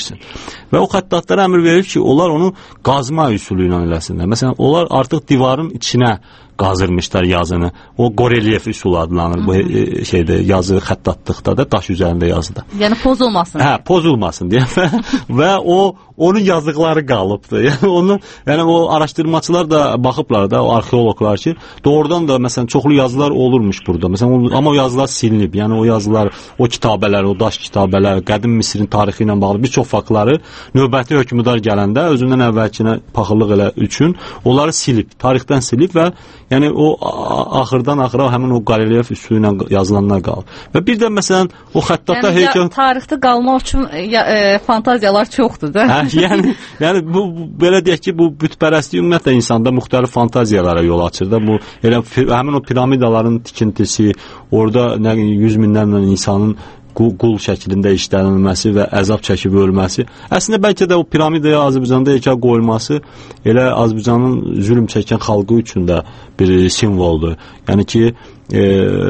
Və o xəttatlara əmr verir ki, onlar onu qazma üsulu ilə eləsinlər. Məsələn, onlar artıq divarın içinə qazırmışlar yazını. O qorelyef üsulu adlanır bu e, şeydə, yazı xəttatlıqda da, daş üzərində yazıda. Yəni pozulmasın. Hə, pozulmasın deyə və, və o onun yazdıqları qalıbdır. Yəni onu, yəni o araşdırmaçılar da baxıblar da, o arxeoloqlar ki, doğrudan da məsələn çoxlu yazılar olurmuş burada. Məsələn, amma o yazılar silinib. Yəni o yazılar, o kitabələr, o daş kitabələr, qədim Misirin tarixi ilə bağlı bir çox faktları növbəti hökmdar gələndə özündən əvvəlkinə paxıllıq elə üçün onları silib, tarixdən silib və yəni o axırdan axıra həmin o qarelyef üsulu ilə yazılanlar qalır. Və bir də məsələn o xəttatda yəni, heykəl tarixdə qalmaq üçün ya, e, fantaziyalar çoxdur da. Hə, yəni yəni bu, bu belə deyək ki, bu bütpərəstlik ümumiyyətlə insanda müxtəlif fantaziyalara yol açır da. Bu elə həmin o piramidaların tikintisi, orada nə yüz minlərlə insanın qul, qul şəklində işlənilməsi və əzab çəkib ölməsi. Əslində bəlkə də o piramidaya Azərbaycanda heykəl qoyulması elə Azərbaycanın zülm çəkən xalqı üçün də bir simvoldur. Yəni ki, e,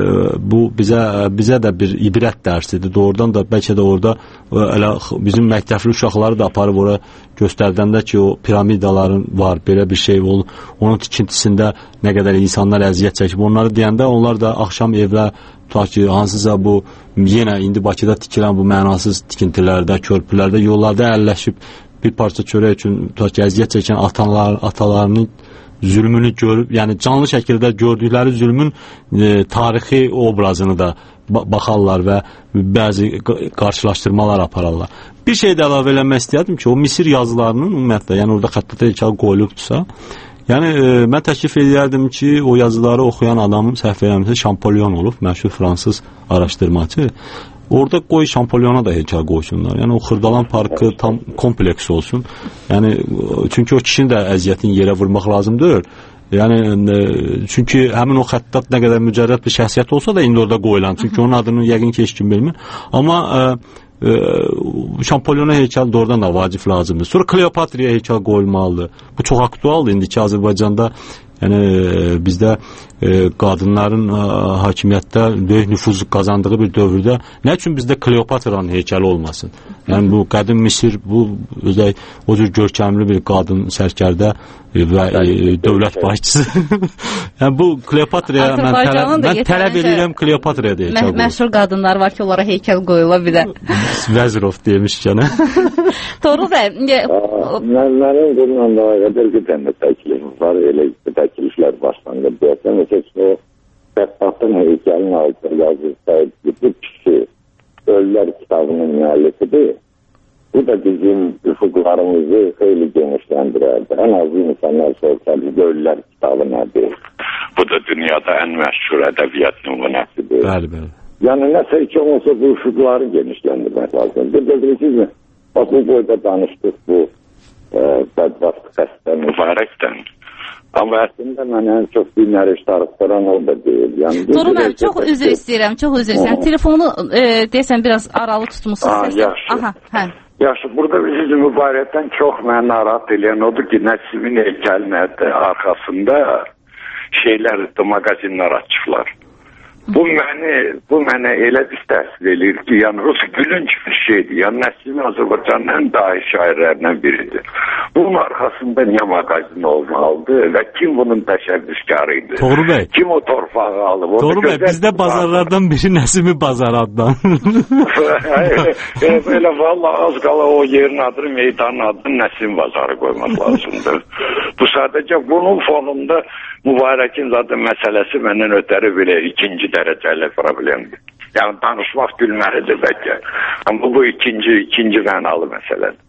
bu bizə bizə də bir ibrət dərsidir. Doğrudan da bəlkə də orada elə bizim məktəbli uşaqları da aparıb ora göstərdəndə ki, o piramidaların var, belə bir şey olur. Onun tikintisində nə qədər insanlar əziyyət çəkib. Onları deyəndə onlar da axşam evlə tutaq ki, hansısa bu yenə indi Bakıda tikilən bu mənasız tikintilərdə, körpülərdə, yollarda əlləşib bir parça çörək üçün tutaq ki, əziyyət çəkən atalar, atalarının zülmünü görüb, yəni canlı şəkildə gördükləri zülmün e, tarixi obrazını da baxarlar və bəzi qarşılaşdırmalar apararlar. Bir şey də əlavə eləmək istəyərdim ki, o Misir yazılarının ümumiyyətlə, yəni orada xəttata heykəl qoyulubdursa, yəni e, mən təklif edərdim ki, o yazıları oxuyan adamın səhv eləmirəmsə Şampolyon olub, məşhur fransız araşdırmacı. Orada qoy Şampolyona da heykəl qoysunlar. Yəni o Xırdalan parkı tam kompleks olsun. Yəni çünki o kişinin də əziyyətini yerə vurmaq lazımdır. Yəni e, çünki həmin o xəttat nə qədər mücərrəd bir şəxsiyyət olsa da indi orada qoyulan. Çünki onun adını yəqin ki heç kim bilmir. Amma e, e, Şampolyona heykəl doğrudan da vacib lazımdır. Sonra Kleopatraya heykəl qoyulmalıdır. Bu çox aktualdır indiki Azərbaycanda. Yəni bizdə e, qadınların e, hakimiyyətdə böyük nüfuz qazandığı bir dövrdə nə üçün bizdə Kleopatranın heykəli olmasın? Yəni bu qədim Misir bu özəl o cür görkəmli bir qadın sərkərdə e, və e, dövlət başçısı. Yəni bu Kleopatraya mən tələb, mən tələb edirəm Kleopatraya da heykəl. Mə məşhur qadınlar var ki, onlara heykəl qoyula bilər. Vəzirov demişkən. Toğrul bəy, mənim bununla da qədər bir dənə təklifim var, elə təkliflər başlandı. Deyəsən, heç o Xəttatın heykəlinin altında yazılsaydı, bu kişi Ölülər kitabının müəllifidir. Bu da bizim üfuqlarımızı xeyli genişləndirərdi. Ən az insanlar sorsadı, Ölülər kitabı nədir? Bu da dünyada ən məşhur ədəbiyyat nümunəsidir. Bəli, bəli. Yəni, nəsə ki, olsa bu üfuqları genişləndirmək lazım. Bilirsiniz mi? Bax, bu boyda danışdıq bu e, bədbəxt xəstə mübarəkdən. Amma əslində mənə ən çox dinləriş tarixlərin orada deyil. Yəni, Toğrul bəy, çox üzr istəyirəm, çox üzr istəyirəm. Telefonu e, deyəsən biraz aralı tutmuşsunuz. Yaxşı. Aha, hə. Yaxşı, burada bizi mübarəkdən çox mənə narahat edən odur ki, Nəsimin heykəlinin arxasında şeylər, mağazinlər açıqlar. Bu məni, bu mənə elə bir təsir edir ki, yəni Rus gülünç bir şeydir. Yəni Nəsim Azərbaycanın ən dahi şairlərindən biridir. Bunun arxasında niyə mağazin olmalıdır və kim bunun təşəbbüskarıydı? Toğrul bəy. Kim o torpağı alıb? Toğrul bəy, bizdə bazarlardan biri Nəsimi bazarı adlan. Elə valla az qala o yerin adını, meydanın adını Nəsim bazarı qoymaq lazımdır. Bu sadəcə bunun fonunda Mübarəkin zaten məsələsi məndən ötəri belə ikinci dərəcəli problemdir. Yəni danışmaq gülməlidir bəlkə. Amma bu ikinci, ikinci mənalı məsələdir.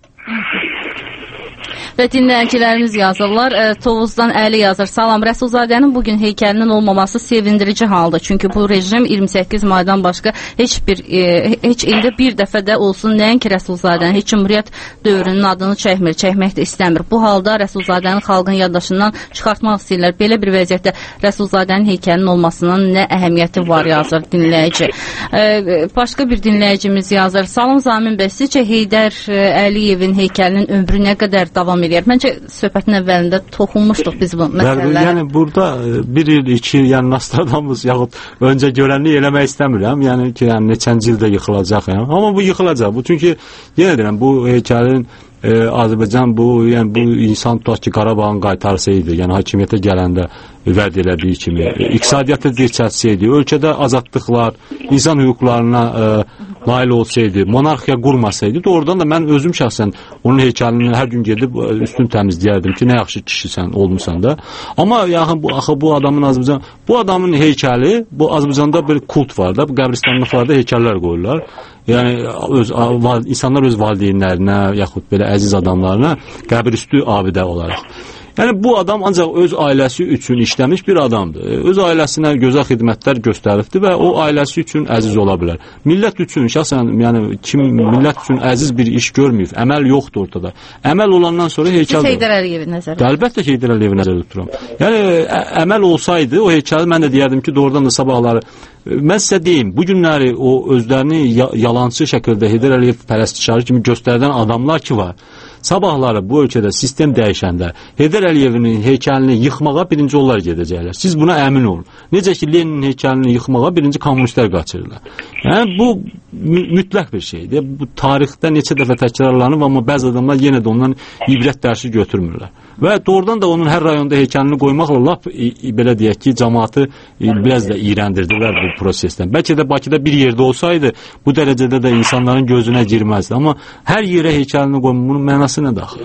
Və dinləyicilərimiz yazırlar. E, Tovuzdan Əli yazır. Salam, Rəsulzadənin bugün heykəlinin olmaması sevindirici haldır. Çünki bu rejim iyirmi səkkiz maydan başqa heç bir e, heç ildə bir dəfə də olsun nəinki Rəsulzadənin heç Cümhuriyyət dövrünün adını çəkmir, çəkmək də istəmir. Bu halda Rəsulzadəni xalqın yaddaşından çıxartmaq istəyirlər. Belə bir vəziyyətdə Rəsulzadənin heykəlinin olmasının nə əhəmiyyəti var yazır dinləyici. E, başqa bir dinləyicimiz yazır. Salam Zamin bəy, sizcə Heydər Əliyevin heykəlinin ömrü nə qədər davam edir? Məncə söhbətin əvvəlində toxunmuşduq biz bu məsələlərə. Yəni burada bir il, iki il, yəni Nostradamus yaxud öncə görənlik eləmək istəmirəm. Yəni ki, yəni neçənci ildə yıxılacaq. Yəni. Amma bu yıxılacaq. Bu çünki yenə deyirəm, bu heykəlin e, Azərbaycan bu, yəni bu insan tutaq ki, Qarabağın qaytarsaydı, yəni hakimiyyətə gələndə vəd elədiyi kimi, e, iqtisadiyyatı dirçəltsəydi, ölkədə azadlıqlar, insan hüquqlarına e, nail olsaydı, monarxiya qurmasaydı, doğrudan da mən özüm şəxsən onun heykəlini hər gün gedib üstün təmizləyərdim ki, nə yaxşı kişisən, olmusan da. Amma yaxın bu axı bu adamın Azərbaycan, bu adamın heykəli, bu Azərbaycanda bir kult var da, bu qəbristanlıqlarda heykəllər qoyurlar. Yəni öz insanlar öz valideynlərinə yaxud belə əziz adamlarına qəbrüstü abidə olaraq. Yəni bu adam ancaq öz ailəsi üçün işləmiş bir adamdır. Öz ailəsinə gözəl xidmətlər göstəribdir və o ailəsi üçün əziz ola bilər. Millət üçün şəxsən, yəni kim millət üçün əziz bir iş görməyib, əməl yoxdur ortada. Əməl olandan sonra heykəl. Siz Heydər Əliyevi nəzərdə? Əlbəttə ki, Heydər Əliyevi nəzərdə tuturam. Yəni ə, əməl olsaydı o heykəli mən də deyərdim ki, doğrudan da sabahları mən sizə deyim, bu günləri o özlərini yalancı şəkildə Heydər Əliyev pərəstişarı kimi göstərdən adamlar ki var. Sabahları bu ölkədə sistem dəyişəndə Heydər Əliyevin heykəlini yıxmağa birinci onlar gedəcəklər. Siz buna əmin olun. Necə ki Leninin heykəlini yıxmağa birinci kommunistlər qaçırırlar. Yəni bu mütləq bir şeydir. Bu tarixdə neçə dəfə təkrarlanıb, amma bəzi adamlar yenə də ondan ibrət dərsi götürmürlər. Və doğrudan da onun hər rayonda heykəlini qoymaqla lap belə deyək ki, cəmaatı biraz da iyrəndirdilər bu prosesdən. Bəlkə də Bakıda bir yerdə olsaydı bu dərəcədə də insanların gözünə girməzdi. Amma hər yerə heykəlini qoymaq bunun mənası nədir axı?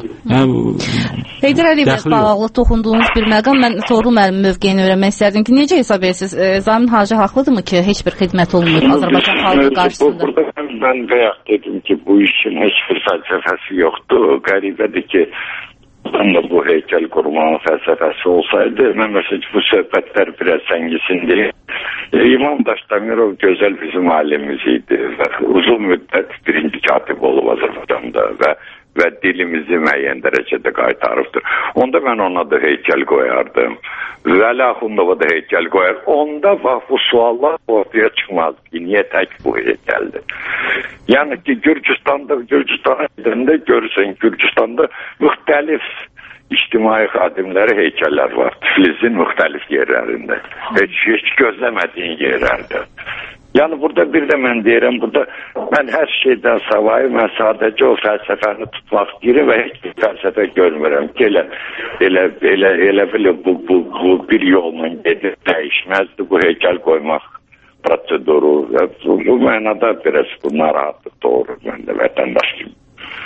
Yəni Heydər Əliyevlə bağlı toxunduğunuz bir məqam, mən Toğrul müəllim mövqeyini öyrənmək istərdim ki, necə hesab edirsiniz? E, Zamin Hacı haqlıdırmı ki, heç bir xidmət olmur Azərbaycan xalqı qarşısında? Burada mən bayaq dedim ki, bu işin heç bir fəlsəfəsi yoxdur. Qəribədir ki, ben de bu heykel kurmanın felsefesi olsaydı, mən mesela bu söhbətlər biraz səngisindi. İmam Daşdamirov gözəl bizim alimimiziydi və uzun müddət birinci katib olub Azərbaycanda və və dilimizi müəyyən dərəcədə qaytarıbdır. Onda mən ona da heykel qoyardım. Vəli Axundova da heykel qoyar. Onda bax bu suallar ortaya çıxmaz ki, niyə tək bu heykeldir? Yəni ki, Gürcüstanda, Gürcüstana gedəndə görürsən, Gürcüstanda müxtəlif ictimai xadimləri heykəllər var. Tiflisin müxtəlif yerlərində. Heç, heç gözləmədiyin yerlərdə. Yəni burada bir də mən deyirəm, burada mən hər şeydən savayı, mən sadəcə o fəlsəfəni tutmaq istəyirəm və heç bir fəlsəfə görmürəm ki, elə, elə, elə, elə belə bu, bu, bu bir yolla gedib dəyişməzdir bu heykel qoymaq proseduru. Bu, bu mənada biraz bu narahatlıq doğru, mən də vətəndaş kimi.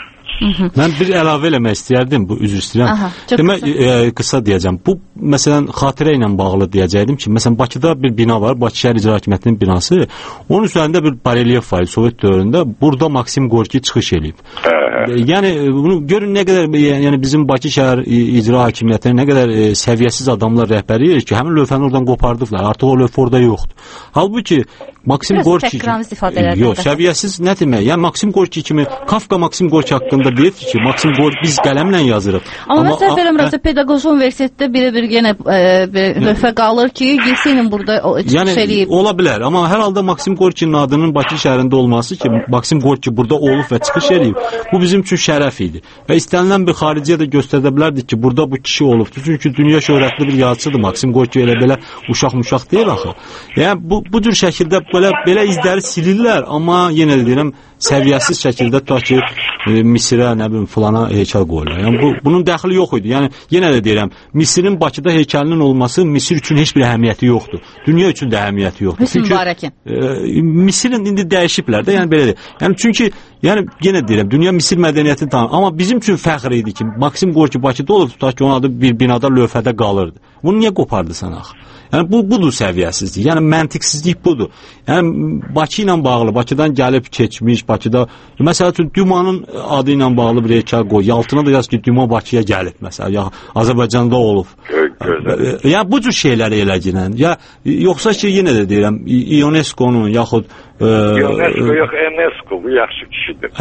Mən bir əlavə eləmək istəyərdim, bu üzr istəyirəm. Demək, e, qısa deyəcəm. Bu, məsələn, xatirə ilə bağlı deyəcəkdim ki, məsələn, Bakıda bir bina var, Bakı şəhər icra hakimiyyətinin binası. Onun üzərində bir barelyef var, Sovet dövründə. Burada Maksim Gorki çıxış eləyib. Yəni, bunu görün nə qədər, yəni bizim Bakı şəhər icra hakimiyyətinin nə qədər e, səviyyəsiz adamlar rəhbəri edir ki, həmin lövhəni oradan qopardıblar. Artıq o lövhə orada yoxdur. Halbuki Maksim Gorki... Yox, səviyyəsiz nə demək? Yəni, Maksim Gorki kimi, Kafka Maksim Gorki haqqında deyir ki, Maksim Gorki biz qələmlə yazırıq. Amma, Amma mən səhv eləmirəmsə, pedaqoji universitetdə bir-bir yenə e, lövhə qalır ki, Yesenin burada çıxış yəni, eləyib. Ola bilər, amma hər halda Maksim Gorkinin adının Bakı şəhərində olması ki, Maksim Gorki burada olub və çıxış eləyib, bu bizim üçün şərəf idi. Və istənilən bir xariciyə də göstərdə bilərdik ki, burada bu kişi olubdur. Çünki dünya şöhrətli bir yazıçıdır. Maksim Gorki elə belə uşaq-muşaq deyil axı. Yəni, bu, bu cür şəkildə belə belə izləri silirlər, amma yenə də deyirəm, səviyyəsiz şəkildə tutaq ki, e, Misirə, nə bilim, filana heykəl qoyurlar. Yəni bu bunun dəxli yox idi. Yəni yenə də deyirəm, Misirin Bakıda heykəlinin olması Misir üçün heç bir əhəmiyyəti yoxdur. Dünya üçün də əhəmiyyəti yoxdur. Hüsn Mübarəkin. E, Misirin indi dəyişiblər də, yəni belədir. Yəni çünki yəni yenə deyirəm, dünya Misir mədəniyyətini tanır. Amma bizim üçün fəxr idi ki, Maksim Gorki Bakıda olur, tutaq ki, onun adı bir binada lövhədə qalırdı. Bunu niyə qopardırsan axı? Yəni bu budur səviyyəsizlik. Yəni məntiqsizlik budur. Yəni Bakı ilə bağlı, Bakıdan gəlib keçmiş, Bakıda məsəl üçün Dumanın adı ilə bağlı bir heykəl qoy. Altına da yaz ki, Duma Bakıya gəlib məsələn, ya Azərbaycanda olub. Gözəl. Yəni bu cür şeyləri eləcəklə. Ya yoxsa ki, yenə də deyirəm, UNESCO-nun yaxud UNESCO yox, UNESCO bu yaxşı kişidir.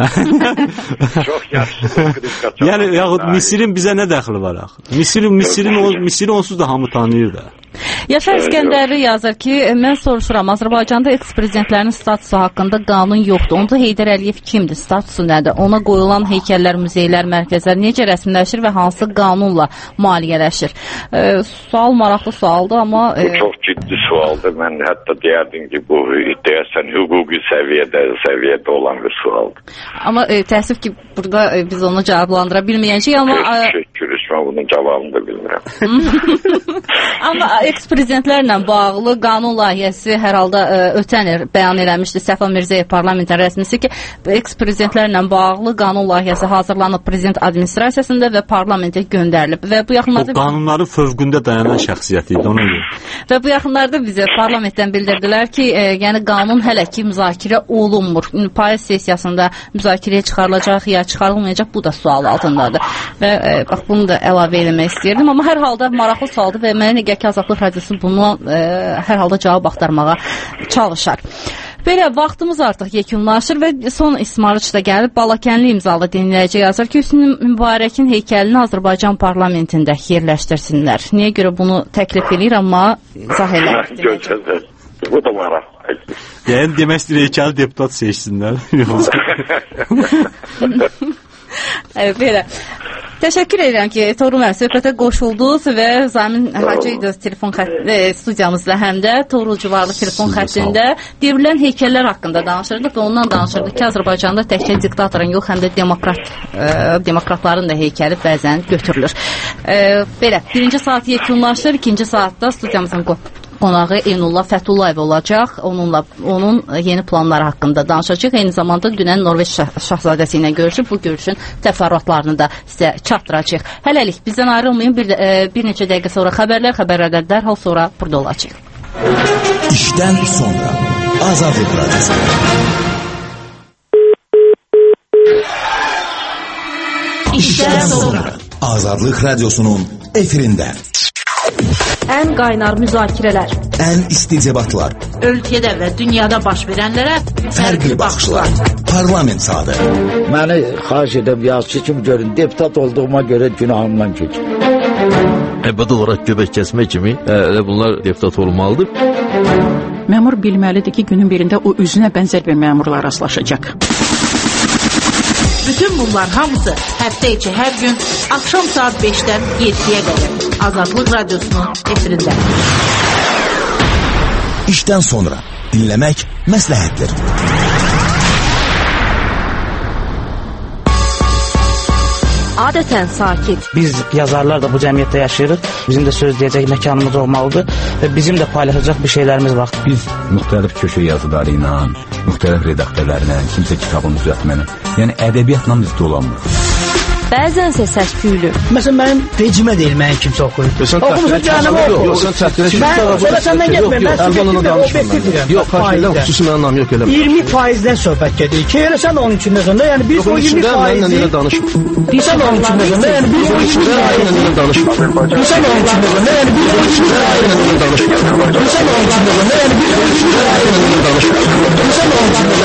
Çox yaxşıdır. Yəni yaxud Misirin bizə nə dəxli var axı? Misirin Misirin Misiri onsuz da hamı tanıyır da. Yaşar İskəndərli yazır ki, mən soruşuram, Azərbaycanda eks-prezidentlərin statusu haqqında qanun yoxdur. Onda Heydər Əliyev kimdir? Statusu nədir? Ona qoyulan heykəllər, muzeylər, mərkəzlər necə rəsmləşir və hansı qanunla maliyyələşir? E, sual maraqlı sualdır, amma... E... Bu çox ciddi sualdır. Mən hətta deyərdim ki, bu deyərsən hüquqi səviyyədə, səviyyədə olan bir sualdır. Amma e, təəssüf ki, burada e, biz onu cavablandıra bilməyəcəyik, amma... Teşekkür ederim, mən bunun cavabını da bilmirəm. Amma eks-prezidentlərlə bağlı qanun layihəsi hər halda ə, ötən il bəyan eləmişdi Səfa Mirzəyev parlamentin rəsmisi ki, eks-prezidentlərlə bağlı qanun layihəsi hazırlanıb prezident administrasiyasında və parlamentə göndərilib və bu yaxınlarda... O qanunların fövqündə dayanan şəxsiyyət idi, ona görə. Və bu yaxınlarda bizə parlamentdən bildirdilər ki, e, yəni qanun hələ ki müzakirə olunmur. Payız sessiyasında müzakirəyə çıxarılacaq ya çıxarılmayacaq, bu da sual altındadır. Və e, bax bunu da əlavə eləmək istəyirdim, amma hər halda maraqlı sualdır və mənə Gəki Azadlıq Radiosu bunu e, hər halda cavab axtarmağa çalışar. Belə, vaxtımız artıq yekunlaşır və son İsmail da gəlib Balakənli imzalı dinləyici yazır ki, Hüsn Mübarəkin heykəlini Azərbaycan parlamentində yerləşdirsinlər. Niyə görə bunu təklif edir, amma izah eləmək Gözəl. Bu da maraq. Yəni demək istəyir, heykəli deputat seçsinlər. Evet, belə. Təşəkkür edirəm ki, Toğrul müəllim, söhbətə qoşuldunuz və Zamin Hacıydınız telefon xəttində, studiyamızda həm də Toğrul civarlı telefon xəttində devrilən heykəllər haqqında danışırdıq və ondan danışırdıq ki, Azərbaycanda təkcə diktatorun yox, həm də demokrat, e, demokratların da heykəli bəzən götürülür. E, belə, birinci saat yekunlaşır, ikinci saatda studiyamızın qonağı Eynullah Fəthullayev olacaq. Onunla onun yeni planları haqqında danışacaq. Eyni zamanda dünən Norveç şahzadəsi ilə görüşüb, bu görüşün təfərrüatlarını da sizə çatdıracağıq. Hələlik bizdən ayrılmayın. Bir, e, bir neçə dəqiqə sonra xəbərlər, xəbərlərdən dərhal sonra burada olacaq. İşdən sonra Azadlıq Radiosu. İşdən sonra Azadlıq Radiosu'nun efirində. Ən qaynar müzakirələr, ən isti debatlar, ölkədə və dünyada baş verənlərə fərqli baxışlar, parlament saatı. Məni xahiş edib yazıcı kimi görün, deputat olduğuma görə günahımdan keçin. Əbədi olaraq göbək kəsmək kimi elə bunlar deputat olmalıdır. Məmur bilməlidir ki, günün birində o özünə bənzər bir məmurla rastlaşacaq. Bütün bunlar hamısı həftə içi hər gün axşam saat beşdən yeddiyə qədər Azadlıq Radiosu'nun efirində. İşdən sonra dinləmək məsləhətdir. Adətən sakit. Biz yazarlar da bu cəmiyyətdə yaşayırıq. Bizim də söz deyəcək məkanımız olmalıdır və bizim də paylaşacaq bir şeylərimiz var. Biz müxtəlif köşə yazıları ilə, müxtəlif redaktörlərlə, kimsə kitabını düzəltməni, yəni ədəbiyyatla biz dolanmırıq. Bəzənsə səs küylü. Məsələn, mənim vecimə deyil, mənim kimsə oxuyur. Oxumusun canımı oxuyur. Yox, sən çətinə Mən sonra səndən getməyim, mən subjektiv və objektiv deyirəm. Yox, xahiş xüsusi mənim nam yox, eləmə. iyirmi faizdən söhbət gedir ki, elə sən onun içində sonda, yəni biz o iyirmi faizi... Mənlə elə danışma. Sən onun içində sonda, yəni biz o iyirmi faizi... Mənlə elə danışma. Sən onun içində sonda, yəni biz o iyirmi faizi... Mənlə elə danışma. Sən onun içində sonda, yəni biz o iyirmi faizi... Mənlə elə danışma. Sən onun içində